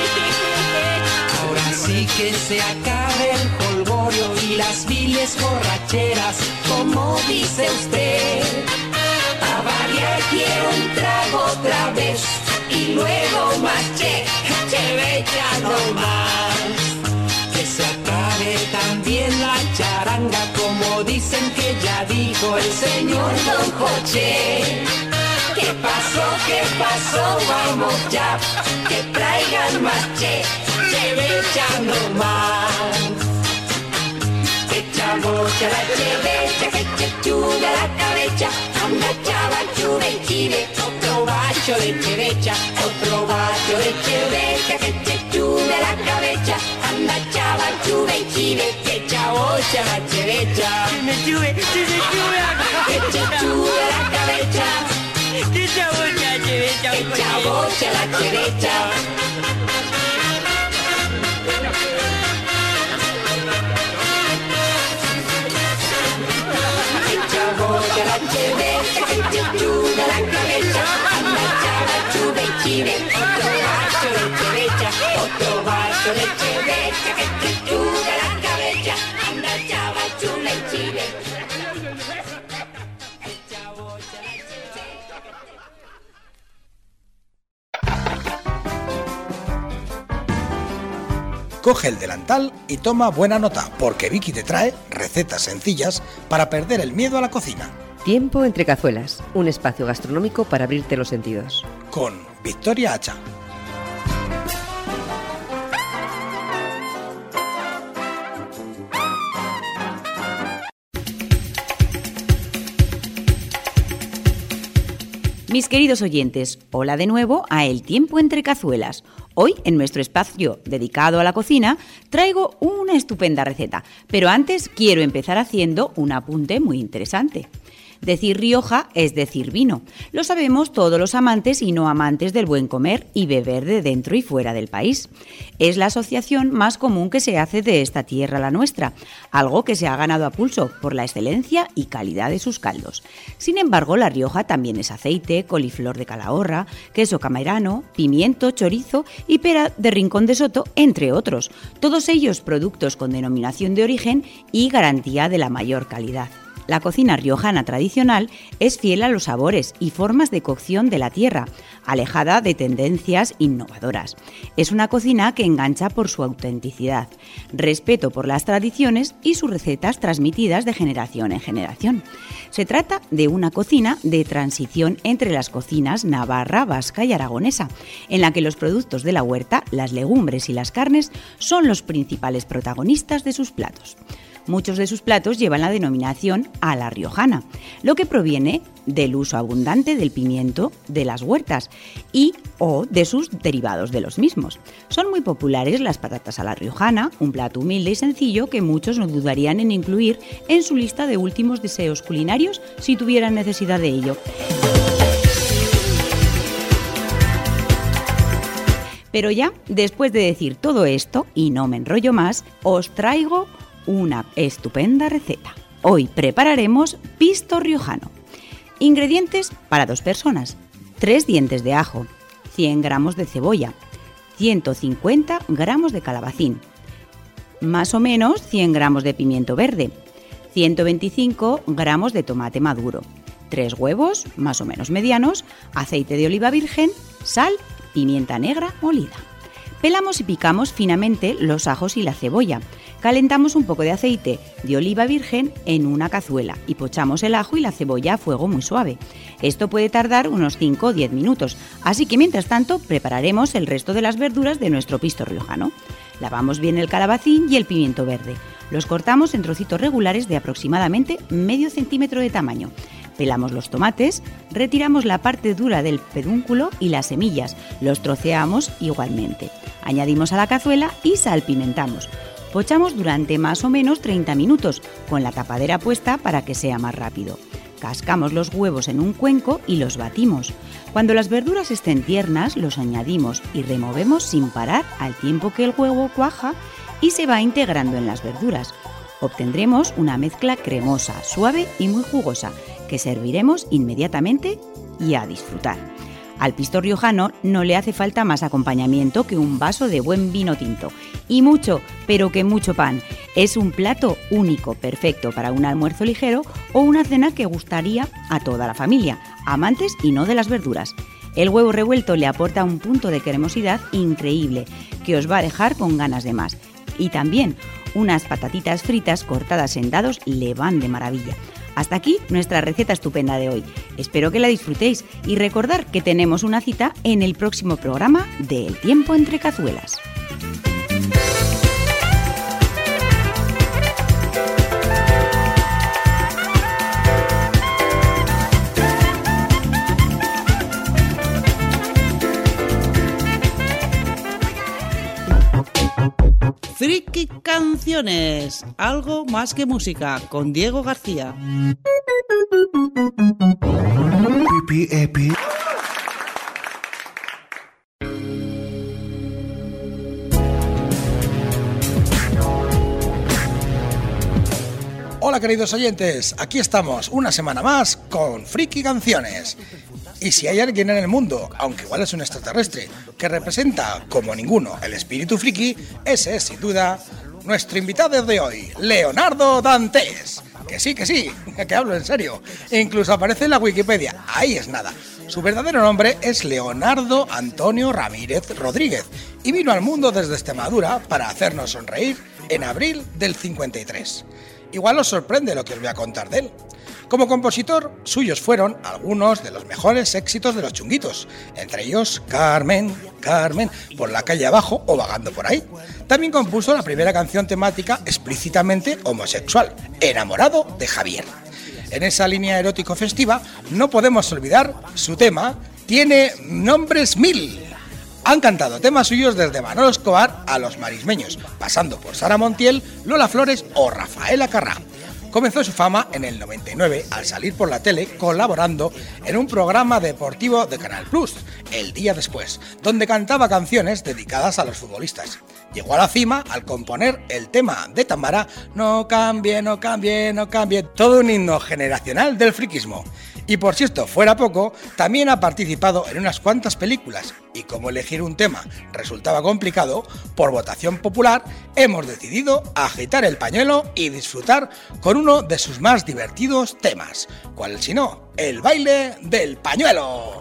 Speaker 10: Ahora sí que se acabe el jolgorio y las viles borracheras, como dice usted. A variar quiero un trago otra vez y luego más che, chevecha no más. Que se acabe también la charanga, como dicen que ya dijo el señor Don Joche. ¿Qué pasó? ¿Qué pasó? Vamos ya, que traigan más che, chevecha no más. Echa bocha la chevecha, que chechuga la cabeza. Anda chaval, chuve y chive. Otro bacho de chevecha, otro bacho de chevecha, que chechuga la cabeza. Anda chaval, chuve y chive. Que echa bocha la chevecha.
Speaker 9: Si me sube, si me sube.
Speaker 10: Que chechuga la cabeza.
Speaker 9: Que echa bocha la chevecha, don José.
Speaker 10: Echa bocha la chevecha. Bocha la chevecha, que chechuga la cabeza. Anda chaval, chuve y chive. Otro bacho de chevecha, otro bacho de chevecha, que chechuga la cabeza. Anda chaval, chuve y chive. Echa bocha la chevecha.
Speaker 3: Coge el delantal y toma buena nota, porque Vicky te trae recetas sencillas para perder el miedo a la cocina.
Speaker 11: Tiempo entre cazuelas, un espacio gastronómico para abrirte los sentidos.
Speaker 3: Con Victoria Hacha.
Speaker 6: Mis queridos oyentes, hola de nuevo a El Tiempo entre Cazuelas. Hoy, en nuestro espacio dedicado a la cocina, traigo una estupenda receta, pero antes quiero empezar haciendo un apunte muy interesante. Decir Rioja es decir vino. Lo sabemos todos los amantes y no amantes del buen comer y beber de dentro y fuera del país. Es la asociación más común que se hace de esta tierra a la nuestra, algo que se ha ganado a pulso por la excelencia y calidad de sus caldos. Sin embargo, La Rioja también es aceite, coliflor de Calahorra, queso camerano, pimiento, chorizo y pera de Rincón de Soto, entre otros. Todos ellos productos con denominación de origen y garantía de la mayor calidad. La cocina riojana tradicional es fiel a los sabores y formas de cocción de la tierra, alejada de tendencias innovadoras. Es una cocina que engancha por su autenticidad, respeto por las tradiciones y sus recetas transmitidas de generación en generación. Se trata de una cocina de transición entre las cocinas navarra, vasca y aragonesa, en la que los productos de la huerta, las legumbres y las carnes son los principales protagonistas de sus platos. Muchos de sus platos llevan la denominación a la riojana, lo que proviene del uso abundante del pimiento de las huertas y o de sus derivados de los mismos. Son muy populares las patatas a la riojana, un plato humilde y sencillo que muchos no dudarían en incluir en su lista de últimos deseos culinarios si tuvieran necesidad de ello. Pero ya, después de decir todo esto, y no me enrollo más, os traigo una estupenda receta. Hoy prepararemos pisto riojano. Ingredientes para dos personas: tres dientes de ajo, cien gramos de cebolla, ciento cincuenta gramos de calabacín, más o menos cien gramos de pimiento verde, ciento veinticinco gramos de tomate maduro, tres huevos, más o menos medianos, aceite de oliva virgen, sal, pimienta negra molida. Pelamos y picamos finamente los ajos y la cebolla. Calentamos un poco de aceite de oliva virgen en una cazuela y pochamos el ajo y la cebolla a fuego muy suave. Esto puede tardar unos cinco o diez minutos, así que mientras tanto prepararemos el resto de las verduras de nuestro pisto riojano. Lavamos bien el calabacín y el pimiento verde. Los cortamos en trocitos regulares de aproximadamente medio centímetro de tamaño. Pelamos los tomates, retiramos la parte dura del pedúnculo y las semillas, los troceamos igualmente. Añadimos a la cazuela y salpimentamos. Pochamos durante más o menos treinta minutos, con la tapadera puesta para que sea más rápido. Cascamos los huevos en un cuenco y los batimos. Cuando las verduras estén tiernas, los añadimos y removemos sin parar al tiempo que el huevo cuaja y se va integrando en las verduras. Obtendremos una mezcla cremosa, suave y muy jugosa, que serviremos inmediatamente y a disfrutar. Al pisto riojano no le hace falta más acompañamiento que un vaso de buen vino tinto. Y mucho, pero que mucho pan. Es un plato único, perfecto para un almuerzo ligero o una cena que gustaría a toda la familia, amantes y no de las verduras. El huevo revuelto le aporta un punto de cremosidad increíble, que os va a dejar con ganas de más. Y también unas patatitas fritas cortadas en dados le van de maravilla. Hasta aquí nuestra receta estupenda de hoy. Espero que la disfrutéis y recordar que tenemos una cita en el próximo programa de El Tiempo entre Cazuelas.
Speaker 4: Friki Canciones, algo más que música, con Diego García.
Speaker 12: Pipi, epi.
Speaker 3: Hola queridos oyentes, aquí estamos una semana más con Friki Canciones. Y si hay alguien en el mundo, aunque igual es un extraterrestre, que representa como ninguno el espíritu friki, ese es sin duda nuestro invitado de hoy, Leonardo Dantes. Que sí, que sí, que hablo en serio. Incluso aparece en la Wikipedia, ahí es nada. Su verdadero nombre es Leonardo Antonio Ramírez Rodríguez y vino al mundo desde Extremadura para hacernos sonreír en abril del cincuenta y tres. Igual os sorprende lo que os voy a contar de él. Como compositor, suyos fueron algunos de los mejores éxitos de los Chunguitos, entre ellos Carmen, Carmen, por la calle abajo o vagando por ahí. También compuso la primera canción temática explícitamente homosexual, Enamorado de Javier. En esa línea erótico-festiva no podemos olvidar su tema, Tiene nombres mil. Han cantado temas suyos desde Manolo Escobar a Los Marismeños, pasando por Sara Montiel, Lola Flores o Rafaela Carrà. Comenzó su fama en el noventa y nueve al salir por la tele colaborando en un programa deportivo de Canal Plus, El Día Después, donde cantaba canciones dedicadas a los futbolistas. Llegó a la cima al componer el tema de Tamara, No cambie, no cambie, no cambie, todo un himno generacional del friquismo. Y por si esto fuera poco, también ha participado en unas cuantas películas, y como elegir un tema resultaba complicado, por votación popular hemos decidido agitar el pañuelo y disfrutar con uno de sus más divertidos temas. ¿Cuál si no? El baile del pañuelo.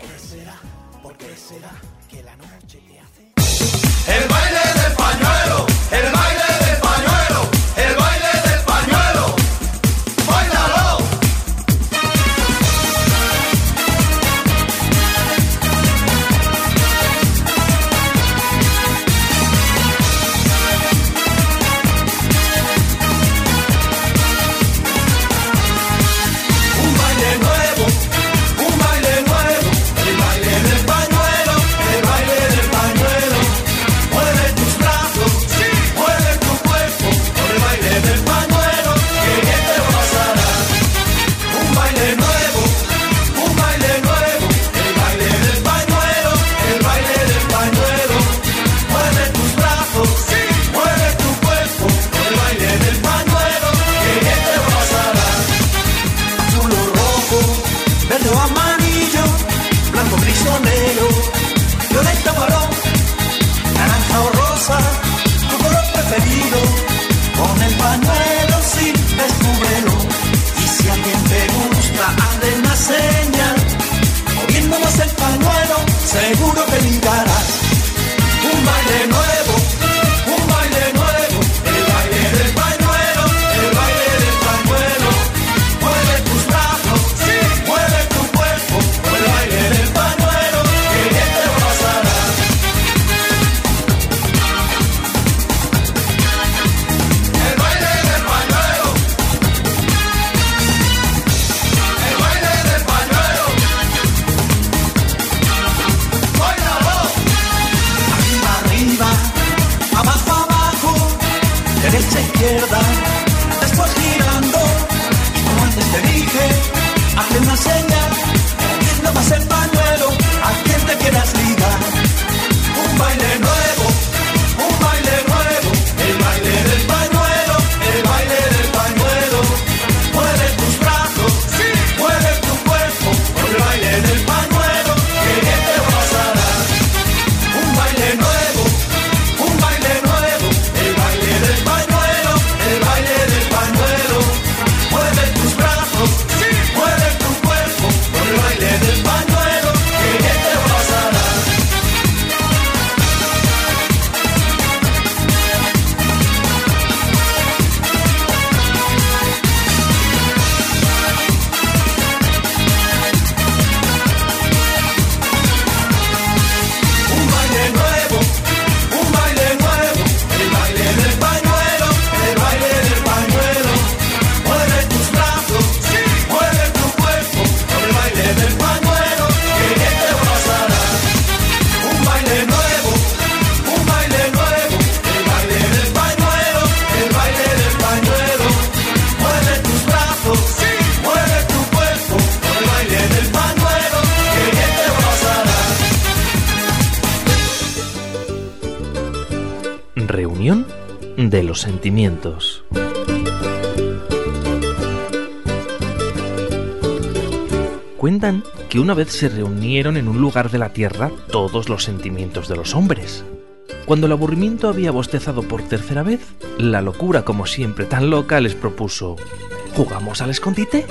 Speaker 13: El baile del pañuelo, el baile del pañuelo, el baile del pañuelo, báilalo. Un baile nuevo, un baile nuevo, el baile del pañuelo, el baile del pañuelo. Mueve tus brazos, mueve tu cuerpo, por el baile del pañuelo, que bien te pasará. Un baile nuevo, un baile nuevo, el baile del pañuelo, el baile del pañuelo. Mueve tus brazos, mueve tu cuerpo, por el baile del pañuelo, que bien te pasará. Azul o rojo, verde o amarillo, blanco, gris o negro, violeta o marrón, naranja o rosa, tu color preferido. Con el pañuelo sí, descúbrelo. Y si a alguien te gusta, hazle una señal. Moviendo más el pañuelo, seguro que ligarás. Un baile nuevo, un baile nuevo, el baile del pañuelo, el baile del pañuelo. Mueve tus brazos, mueve tu cuerpo, por el baile del pañuelo, que bien te pasará. El baile del pañuelo, el baile del pañuelo, báilalo. Arriba, arriba, abajo, abajo, derecha, izquierda, después girando. Y como antes te dije, hazle una señal, moviendo más el pañuelo, a quien te quieras ligar. Un baile nuevo, un baile nuevo, el baile del pañuelo, el baile del pañuelo. Mueve tus brazos, mueve tu cuerpo, por el baile del pañuelo, que bien te pasará. Un baile nuevo, un baile nuevo, el baile del pañuelo, el baile del pañuelo. Mueve tus brazos, mueve tu cuerpo, por el baile del pañuelo, que bien te pasará. Un baile nuevo, un baile nuevo, el baile del pañuelo, el baile del pañuelo. Mueve tus brazos, mueve tu cuerpo, por el baile del pañuelo, que bien te pasará. Un baile nuevo, un baile nuevo, el baile del pañuelo, el baile del pañuelo. Mueve tus brazos, mueve tu cuerpo, por el baile del pañuelo, que bien te pasará.
Speaker 1: Reunión de los sentimientos. Cuentan que una vez se reunieron en un lugar de la tierra todos los sentimientos de los hombres. Cuando el aburrimiento había bostezado por tercera vez, la locura, como siempre tan loca, les propuso: ¿jugamos al escondite?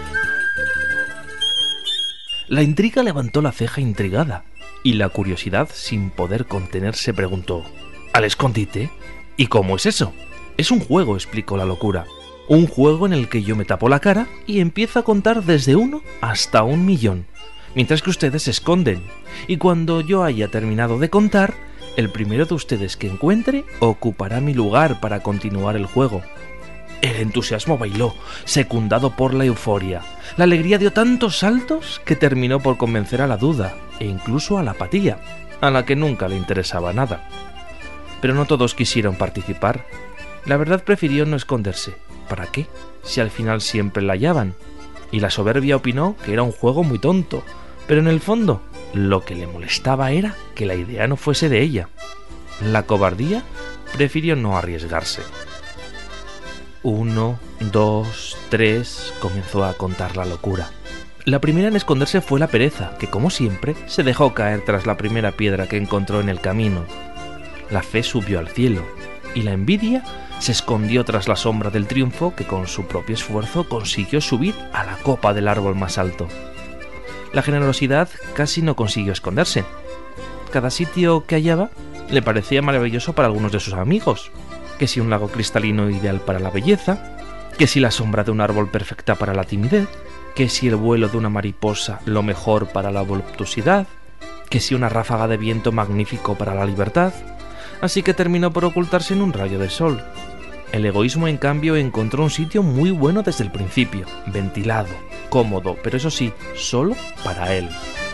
Speaker 1: La intriga levantó la ceja intrigada, y la curiosidad, sin poder contenerse, preguntó: ¿al escondite? ¿Y cómo es eso? Es un juego, explicó la locura. Un juego en el que yo me tapo la cara y empiezo a contar desde uno hasta un millón, mientras que ustedes se esconden. Y cuando yo haya terminado de contar, el primero de ustedes que encuentre ocupará mi lugar para continuar el juego. El entusiasmo bailó, secundado por la euforia. La alegría dio tantos saltos que terminó por convencer a la duda e incluso a la apatía, a la que nunca le interesaba nada. Pero no todos quisieron participar. La verdad prefirió no esconderse. ¿Para qué? Si al final siempre la hallaban. Y la soberbia opinó que era un juego muy tonto, pero en el fondo lo que le molestaba era que la idea no fuese de ella. La cobardía prefirió no arriesgarse. Uno, dos, tres, comenzó a contar la locura. La primera en esconderse fue la pereza, que como siempre se dejó caer tras la primera piedra que encontró en el camino. La fe subió al cielo, y la envidia se escondió tras la sombra del triunfo que con su propio esfuerzo consiguió subir a la copa del árbol más alto. La generosidad casi no consiguió esconderse. Cada sitio que hallaba le parecía maravilloso para algunos de sus amigos, que si un lago cristalino ideal para la belleza, que si la sombra de un árbol perfecta para la timidez, que si el vuelo de una mariposa lo mejor para la voluptuosidad, que si una ráfaga de viento magnífico para la libertad. Así que terminó por ocultarse en un rayo de sol. El egoísmo, en cambio, encontró un sitio muy bueno desde el principio, ventilado, cómodo, pero eso sí, solo para él.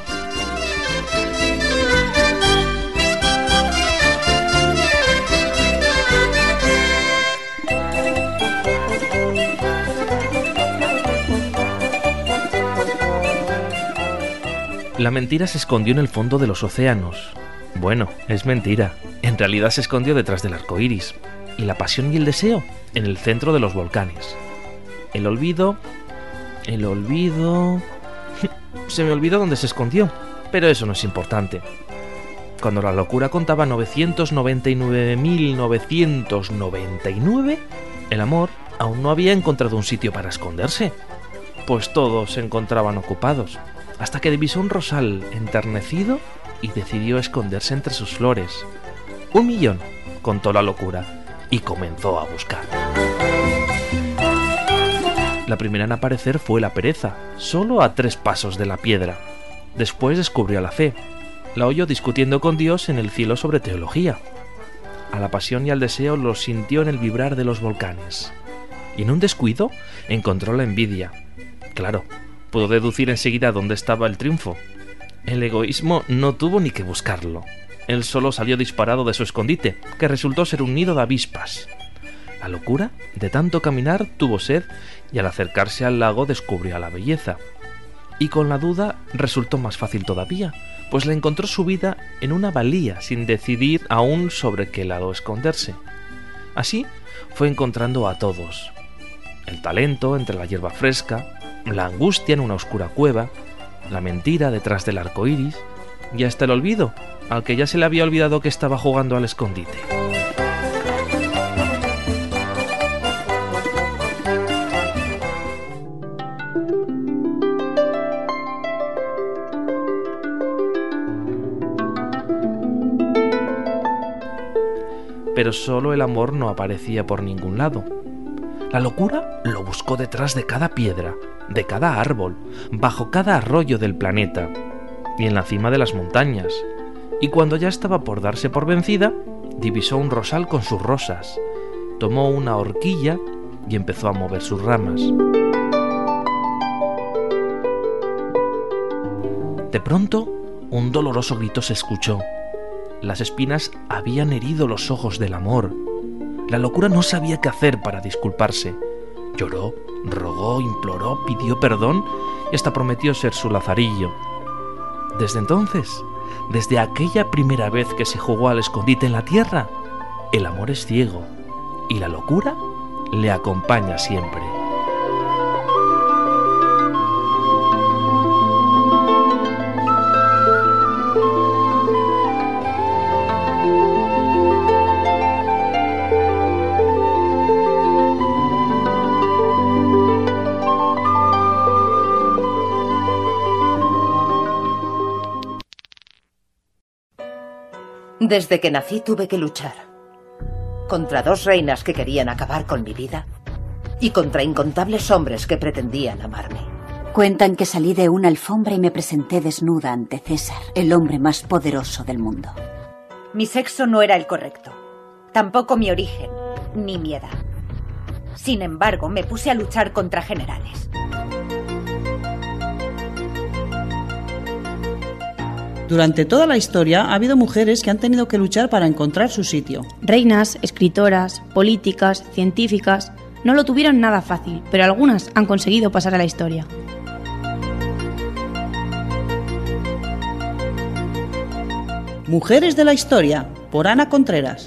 Speaker 1: La mentira se escondió en el fondo de los océanos. Bueno, es mentira. En realidad se escondió detrás del arco iris. Y la pasión y el deseo en el centro de los volcanes. El olvido... El olvido... Se me olvidó dónde se escondió, pero eso no es importante. Cuando la locura contaba novecientos noventa y nueve mil novecientos noventa y nueve, el amor aún no había encontrado un sitio para esconderse, pues todos se encontraban ocupados, hasta que divisó un rosal enternecido y decidió esconderse entre sus flores. Un millón, contó la locura, y comenzó a buscar. La primera en aparecer fue la pereza, solo a tres pasos de la piedra. Después descubrió a la fe. La oyó discutiendo con Dios en el cielo sobre teología. A la pasión y al deseo los sintió en el vibrar de los volcanes. Y en un descuido encontró la envidia. Claro, pudo deducir enseguida dónde estaba el triunfo. El egoísmo no tuvo ni que buscarlo. Él solo salió disparado de su escondite, que resultó ser un nido de avispas. La locura, de tanto caminar, tuvo sed y al acercarse al lago descubrió la belleza. Y con la duda resultó más fácil todavía, pues la encontró subida en una valía sin decidir aún sobre qué lado esconderse. Así fue encontrando a todos. El talento entre la hierba fresca, la angustia en una oscura cueva, la mentira detrás del arco iris y hasta el olvido, al que ya se le había olvidado que estaba jugando al escondite. Pero solo el amor no aparecía por ningún lado. La locura lo buscó detrás de cada piedra, de cada árbol, bajo cada arroyo del planeta y en la cima de las montañas. Y cuando ya estaba por darse por vencida, divisó un rosal con sus rosas, tomó una horquilla y empezó a mover sus ramas. De pronto, un doloroso grito se escuchó. Las espinas habían herido los ojos del amor. La locura no sabía qué hacer para disculparse. Lloró, rogó, imploró, pidió perdón y hasta prometió ser su lazarillo. Desde entonces, desde aquella primera vez que se jugó al escondite en la tierra, el amor es ciego y la locura le acompaña siempre.
Speaker 14: Desde que nací tuve que luchar contra dos reinas que querían acabar con mi vida y contra incontables hombres que pretendían amarme.
Speaker 15: Cuentan que salí de una alfombra y me presenté desnuda ante César, el hombre más poderoso del mundo.
Speaker 16: Mi sexo no era el correcto, tampoco mi origen, ni mi edad.
Speaker 15: Sin embargo, me puse a luchar contra generales.
Speaker 4: Durante toda la historia ha habido mujeres que han tenido que luchar para encontrar su sitio.
Speaker 16: Reinas, escritoras, políticas, científicas, no lo tuvieron nada fácil, pero algunas han conseguido pasar a la historia.
Speaker 4: Mujeres de la historia, por Ana Contreras.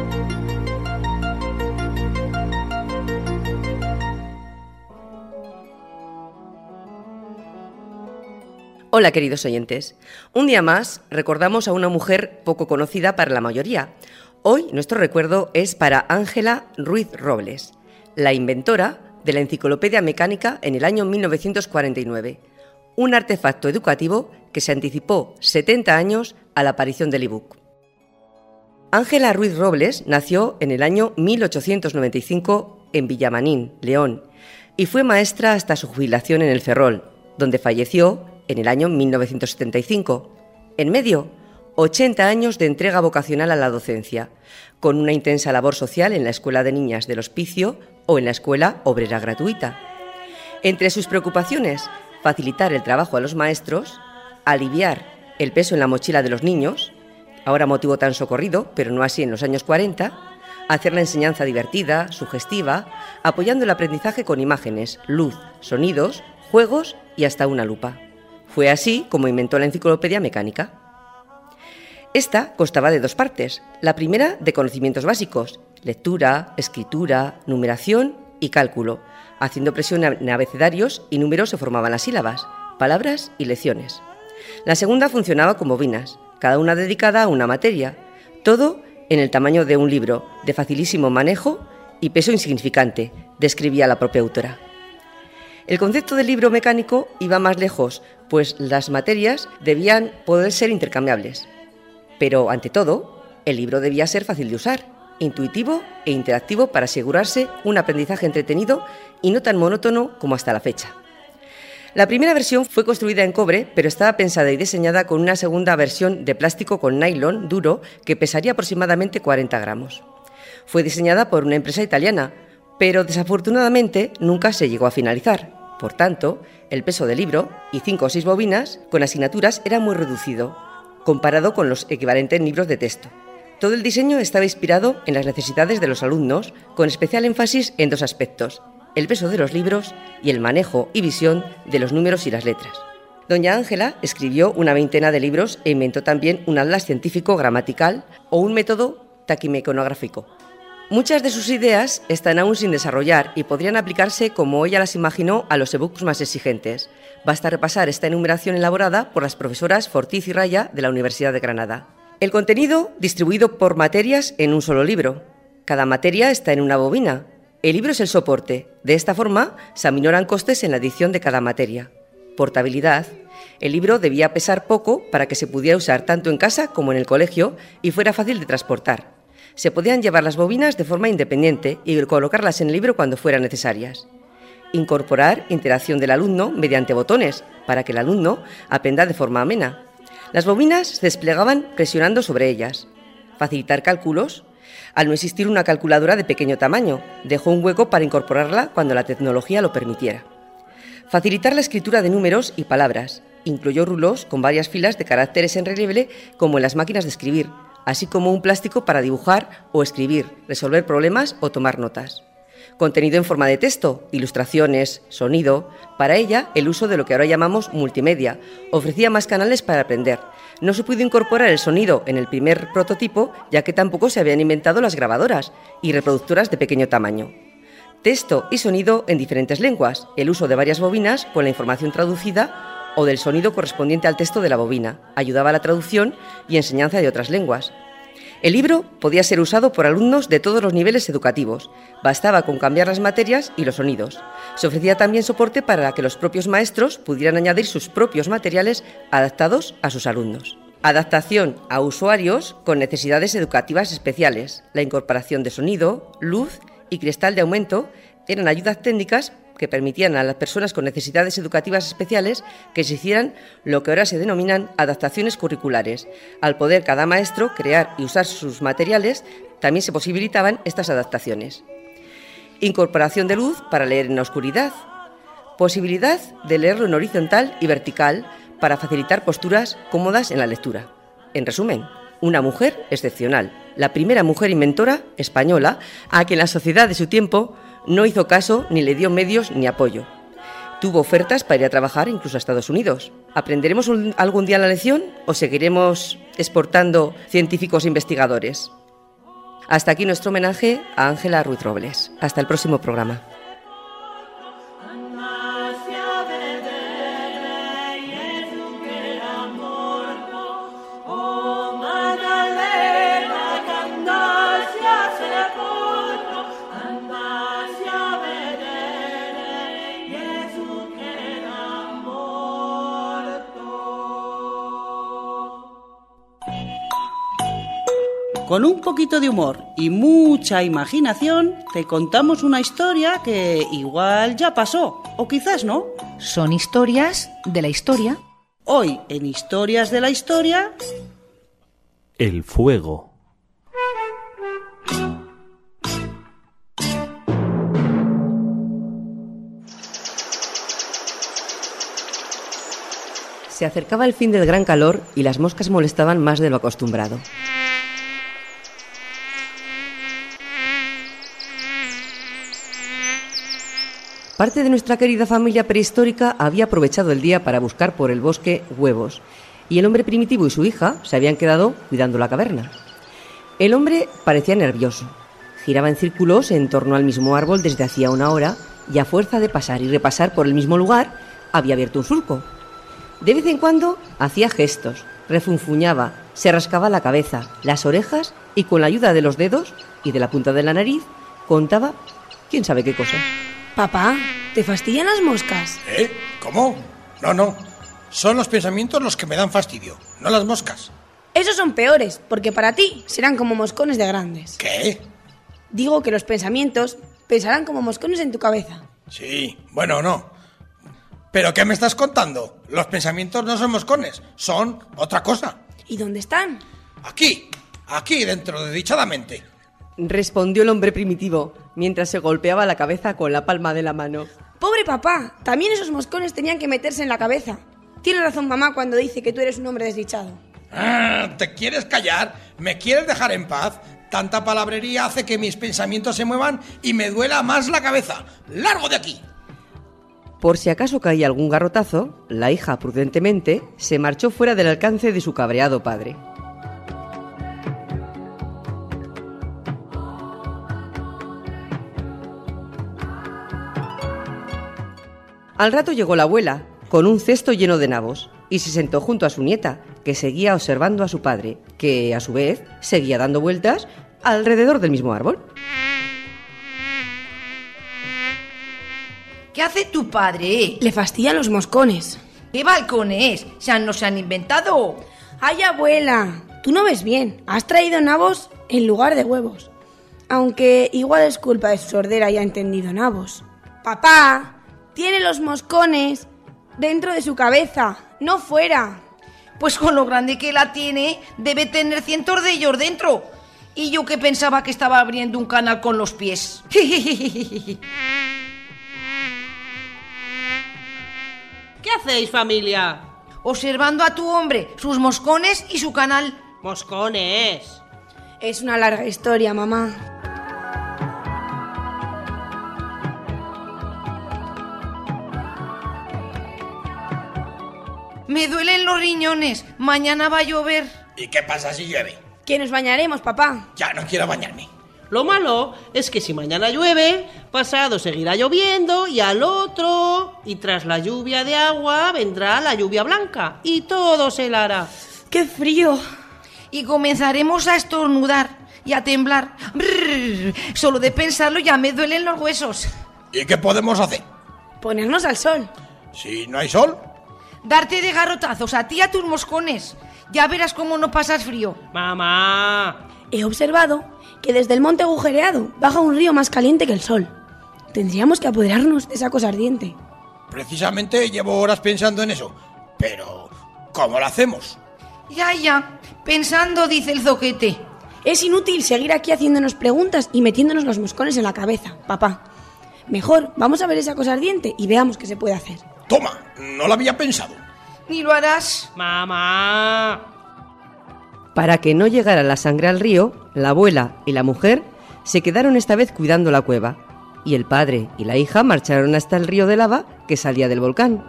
Speaker 11: Hola queridos oyentes, un día más recordamos a una mujer poco conocida para la mayoría. Hoy nuestro recuerdo es para Ángela Ruiz Robles, la inventora de la Enciclopedia Mecánica en el año mil novecientos cuarenta y nueve, un artefacto educativo que se anticipó setenta años a la aparición del ebook. Ángela Ruiz Robles nació en el año mil ochocientos noventa y cinco en Villamanín, León, y fue maestra hasta su jubilación en el Ferrol, donde falleció en el año mil novecientos setenta y cinco. En medio, ochenta años de entrega vocacional a la docencia, con una intensa labor social en la Escuela de Niñas del Hospicio o en la Escuela Obrera Gratuita. Entre sus preocupaciones, facilitar el trabajo a los maestros, aliviar el peso en la mochila de los niños, ahora motivo tan socorrido, pero no así en los años cuarenta, hacer la enseñanza divertida, sugestiva, apoyando el aprendizaje con imágenes, luz, sonidos, juegos y hasta una lupa. Fue así como inventó la Enciclopedia Mecánica. Esta constaba de dos partes. La primera de conocimientos básicos, lectura, escritura, numeración y cálculo. Haciendo presión en abecedarios y números se formaban las sílabas, palabras y lecciones. La segunda funcionaba con bobinas, cada una dedicada a una materia, todo en el tamaño de un libro, de facilísimo manejo y peso insignificante, describía la propia autora. El concepto del libro mecánico iba más lejos, pues las materias debían poder ser intercambiables. Pero, ante todo, el libro debía ser fácil de usar, intuitivo e interactivo para asegurarse un aprendizaje entretenido y no tan monótono como hasta la fecha. La primera versión fue construida en cobre, pero estaba pensada y diseñada con una segunda versión de plástico con nylon duro que pesaría aproximadamente cuarenta gramos. Fue diseñada por una empresa italiana, pero desafortunadamente nunca se llegó a finalizar. Por tanto, el peso del libro y cinco o seis bobinas con asignaturas era muy reducido, comparado con los equivalentes libros de texto. Todo el diseño estaba inspirado en las necesidades de los alumnos, con especial énfasis en dos aspectos: el peso de los libros y el manejo y visión de los números y las letras. Doña Ángela escribió una veintena de libros e inventó también un atlas científico gramatical o un método taquimecanográfico. Muchas de sus ideas están aún sin desarrollar y podrían aplicarse como ella las imaginó a los ebooks más exigentes. Basta repasar esta enumeración elaborada por las profesoras Fortiz y Raya de la Universidad de Granada. El contenido distribuido por materias en un solo libro. Cada materia está en una bobina. El libro es el soporte. De esta forma se aminoran costes en la edición de cada materia. Portabilidad. El libro debía pesar poco para que se pudiera usar tanto en casa como en el colegio y fuera fácil de transportar. Se podían llevar las bobinas de forma independiente y colocarlas en el libro cuando fueran necesarias. Incorporar interacción del alumno mediante botones para que el alumno aprenda de forma amena. Las bobinas se desplegaban presionando sobre ellas. Facilitar cálculos. Al no existir una calculadora de pequeño tamaño, dejó un hueco para incorporarla cuando la tecnología lo permitiera. Facilitar la escritura de números y palabras. Incluyó rulos con varias filas de caracteres en relieve como en las máquinas de escribir, así como un plástico para dibujar o escribir, resolver problemas o tomar notas. Contenido en forma de texto, ilustraciones, sonido. Para ella, el uso de lo que ahora llamamos multimedia ofrecía más canales para aprender. No se pudo incorporar el sonido en el primer prototipo, ya que tampoco se habían inventado las grabadoras y reproductoras de pequeño tamaño. Texto y sonido en diferentes lenguas, el uso de varias bobinas con la información traducida o del sonido correspondiente al texto de la bobina, ayudaba a la traducción y enseñanza de otras lenguas. El libro podía ser usado por alumnos de todos los niveles educativos, bastaba con cambiar las materias y los sonidos. Se ofrecía también soporte para que los propios maestros pudieran añadir sus propios materiales adaptados a sus alumnos. Adaptación a usuarios con necesidades educativas especiales, la incorporación de sonido, luz y cristal de aumento eran ayudas técnicas que permitían a las personas con necesidades educativas especiales que se hicieran lo que ahora se denominan adaptaciones curriculares. Al poder cada maestro crear y usar sus materiales, también se posibilitaban estas adaptaciones. incorporación de luz para leer en la oscuridad, posibilidad de leerlo en horizontal y vertical para facilitar posturas cómodas en la lectura. En resumen, una mujer excepcional, la primera mujer inventora española a quien la sociedad de su tiempo no hizo caso ni le dio medios ni apoyo. Tuvo ofertas para ir a trabajar incluso a Estados Unidos. ¿Aprenderemos un, algún día la lección o seguiremos exportando científicos e investigadores? Hasta aquí nuestro homenaje a Ángela Ruiz Robles. Hasta el próximo programa.
Speaker 4: Con un poquito de humor y mucha imaginación, te contamos una historia que igual ya pasó, o quizás no.
Speaker 2: Son historias de la historia.
Speaker 4: Hoy, en Historias de la Historia...
Speaker 1: El fuego.
Speaker 11: Se acercaba el fin del gran calor y las moscas molestaban más de lo acostumbrado. Parte de nuestra querida familia prehistórica había aprovechado el día para buscar por el bosque huevos, y el hombre primitivo y su hija se habían quedado cuidando la caverna. El hombre parecía nervioso, giraba en círculos en torno al mismo árbol desde hacía una hora, y a fuerza de pasar y repasar por el mismo lugar, había abierto un surco. De vez en cuando hacía gestos, refunfuñaba, se rascaba la cabeza, las orejas, y con la ayuda de los dedos y de la punta de la nariz, contaba quién sabe qué cosa.
Speaker 16: Papá, ¿te fastidian las moscas?
Speaker 3: ¿Eh? ¿Cómo? No, no. Son los pensamientos los que me dan fastidio, no las moscas.
Speaker 16: Esos son peores, porque para ti serán como moscones de grandes.
Speaker 3: ¿Qué?
Speaker 16: Digo que los pensamientos pensarán como moscones en tu cabeza.
Speaker 3: Sí, bueno, no. ¿Pero qué me estás contando? Los pensamientos no son moscones, son otra cosa.
Speaker 16: ¿Y dónde están?
Speaker 3: Aquí, aquí dentro de dichada mente.
Speaker 11: Respondió el hombre primitivo, mientras se golpeaba la cabeza con la palma de la mano.
Speaker 16: Pobre papá, también esos moscones tenían que meterse en la cabeza. Tiene razón mamá cuando dice que tú eres un hombre desdichado.
Speaker 3: Ah, ¿te quieres callar? ¿Me quieres dejar en paz? Tanta palabrería hace que mis pensamientos se muevan y me duela más la cabeza. ¡Largo de aquí!
Speaker 11: Por si acaso caía algún garrotazo, la hija prudentemente se marchó fuera del alcance de su cabreado padre. Al rato llegó la abuela, con un cesto lleno de nabos, y se sentó junto a su nieta, que seguía observando a su padre, que, a su vez, seguía dando vueltas alrededor del mismo árbol.
Speaker 2: ¿Qué hace tu padre?
Speaker 16: Le fastidian los moscones.
Speaker 2: ¿Qué balcones? ¿Ya no se han inventado?
Speaker 16: ¡Ay, abuela! Tú no ves bien. Has traído nabos en lugar de huevos. Aunque igual es culpa de su sordera y ha entendido nabos. Papá, tiene los moscones dentro de su cabeza, no fuera.
Speaker 2: Pues con lo grande que la tiene, debe tener cientos de ellos dentro. Y yo que pensaba que estaba abriendo un canal con los pies.
Speaker 4: ¿Qué hacéis, familia?
Speaker 2: Observando a tu hombre, sus moscones y su canal.
Speaker 4: ¡Moscones!
Speaker 16: Es una larga historia, mamá.
Speaker 2: Me duelen los riñones. Mañana va a llover.
Speaker 3: ¿Y qué pasa si llueve?
Speaker 16: Que nos bañaremos, papá.
Speaker 3: Ya no quiero bañarme.
Speaker 17: Lo malo es que si mañana llueve, pasado seguirá lloviendo y al otro, y tras la lluvia de agua vendrá la lluvia blanca y todo se helará.
Speaker 16: ¡Qué frío!
Speaker 2: Y comenzaremos a estornudar y a temblar. Brrr, solo de pensarlo ya me duelen los huesos.
Speaker 3: ¿Y qué podemos hacer?
Speaker 16: Ponernos al sol.
Speaker 3: Si no hay sol.
Speaker 2: Darte de garrotazos a ti y a tus moscones. Ya verás cómo no pasas frío.
Speaker 17: ¡Mamá!
Speaker 16: He observado que desde el monte agujereado baja un río más caliente que el sol. Tendríamos que apoderarnos de esa cosa ardiente.
Speaker 3: Precisamente llevo horas pensando en eso. Pero, ¿cómo lo hacemos?
Speaker 2: Ya, ya. Pensando, dice el zoquete.
Speaker 16: Es inútil seguir aquí haciéndonos preguntas y metiéndonos los moscones en la cabeza, papá. Mejor, vamos a ver esa cosa ardiente y veamos qué se puede hacer.
Speaker 3: Toma, no lo había pensado.
Speaker 2: Ni lo harás.
Speaker 17: ¡Mamá!
Speaker 11: Para que no llegara la sangre al río, la abuela y la mujer se quedaron esta vez cuidando la cueva, y el padre y la hija marcharon hasta el río de lava que salía del volcán.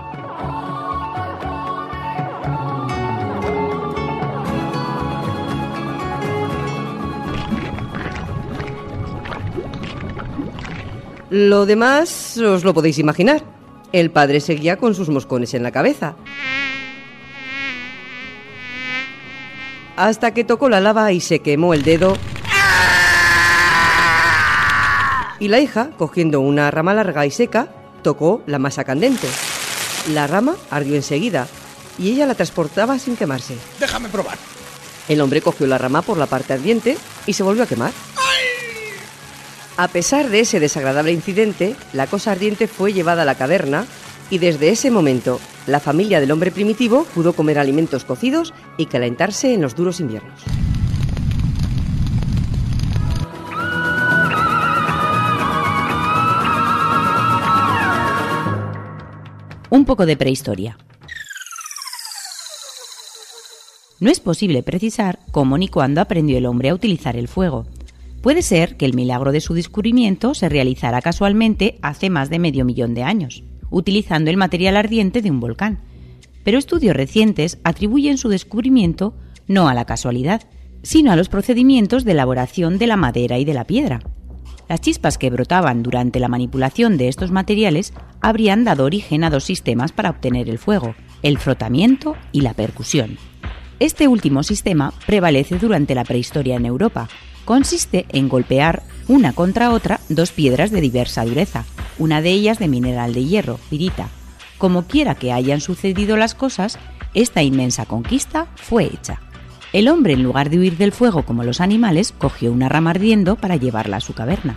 Speaker 11: Lo demás os lo podéis imaginar. El padre seguía con sus moscones en la cabeza, hasta que tocó la lava y se quemó el dedo. Y la hija, cogiendo una rama larga y seca, tocó la masa candente. La rama ardió enseguida y ella la transportaba sin quemarse.
Speaker 3: Déjame probar.
Speaker 11: El hombre cogió la rama por la parte ardiente y se volvió a quemar. A pesar de ese desagradable incidente, la cosa ardiente fue llevada a la caverna y desde ese momento la familia del hombre primitivo pudo comer alimentos cocidos y calentarse en los duros inviernos.
Speaker 6: Un poco de prehistoria. No es posible precisar cómo ni cuándo aprendió el hombre a utilizar el fuego. Puede ser que el milagro de su descubrimiento se realizara casualmente hace más de medio millón de años, utilizando el material ardiente de un volcán. Pero estudios recientes atribuyen su descubrimiento no a la casualidad, sino a los procedimientos de elaboración de la madera y de la piedra. Las chispas que brotaban durante la manipulación de estos materiales habrían dado origen a dos sistemas para obtener el fuego, el frotamiento y la percusión. Este último sistema prevalece durante la prehistoria en Europa. Consiste en golpear una contra otra dos piedras de diversa dureza, una de ellas de mineral de hierro, pirita. Como quiera que hayan sucedido las cosas, esta inmensa conquista fue hecha. El hombre, en lugar de huir del fuego como los animales, cogió una rama ardiendo para llevarla a su caverna.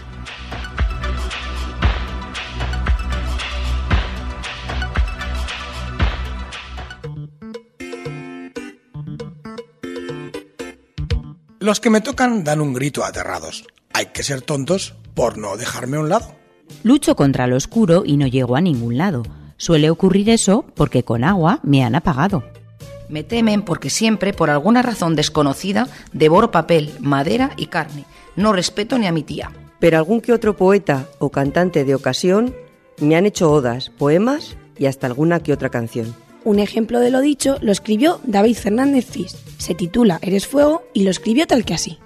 Speaker 3: Los que me tocan dan un grito aterrados. Hay que ser tontos por no dejarme a un lado.
Speaker 6: Lucho contra lo oscuro y no llego a ningún lado. Suele ocurrir eso porque con agua me han apagado.
Speaker 2: Me temen porque siempre, por alguna razón desconocida, devoro papel, madera y carne. No respeto ni a mi tía.
Speaker 11: Pero algún que otro poeta o cantante de ocasión me han hecho odas, poemas y hasta alguna que otra canción.
Speaker 16: Un ejemplo de lo dicho lo escribió David Fernández Fis. Se titula Eres fuego y lo escribió tal que así.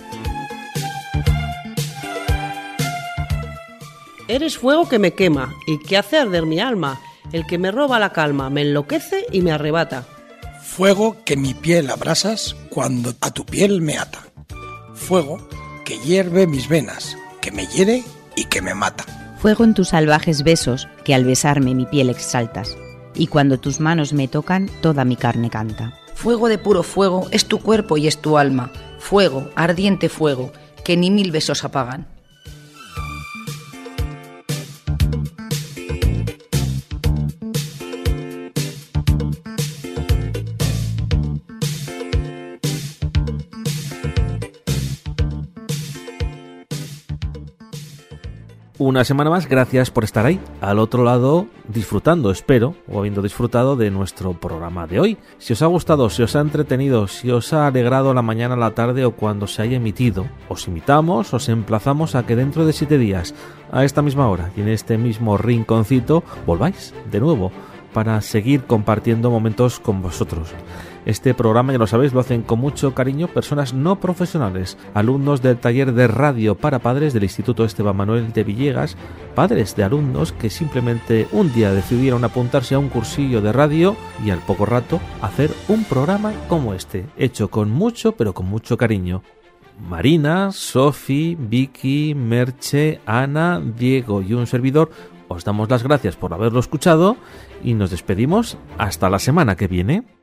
Speaker 17: Eres fuego que me quema y que hace arder mi alma. El que me roba la calma me enloquece y me arrebata.
Speaker 3: Fuego que mi piel abrasas cuando a tu piel me ata. Fuego que hierve mis venas, que me hiere y que me mata.
Speaker 6: Fuego en tus salvajes besos, que al besarme mi piel exaltas. Y cuando tus manos me tocan, toda mi carne canta.
Speaker 2: Fuego de puro fuego es tu cuerpo y es tu alma. Fuego, ardiente fuego, que ni mil besos apagan.
Speaker 1: Una semana más, gracias por estar ahí, al otro lado, disfrutando, espero, o habiendo disfrutado de nuestro programa de hoy. Si os ha gustado, si os ha entretenido, si os ha alegrado la mañana, la tarde o cuando se haya emitido, os invitamos, os emplazamos a que dentro de siete días, a esta misma hora y en este mismo rinconcito, volváis de nuevo para seguir compartiendo momentos con vosotros. Este programa, ya lo sabéis, lo hacen con mucho cariño personas no profesionales, alumnos del taller de radio para padres del Instituto Esteban Manuel de Villegas, padres de alumnos que simplemente un día decidieron apuntarse a un cursillo de radio y al poco rato hacer un programa como este, hecho con mucho, pero con mucho cariño. Marina, Sofi, Vicky, Merche, Ana, Diego y un servidor, os damos las gracias por haberlo escuchado y nos despedimos hasta la semana que viene.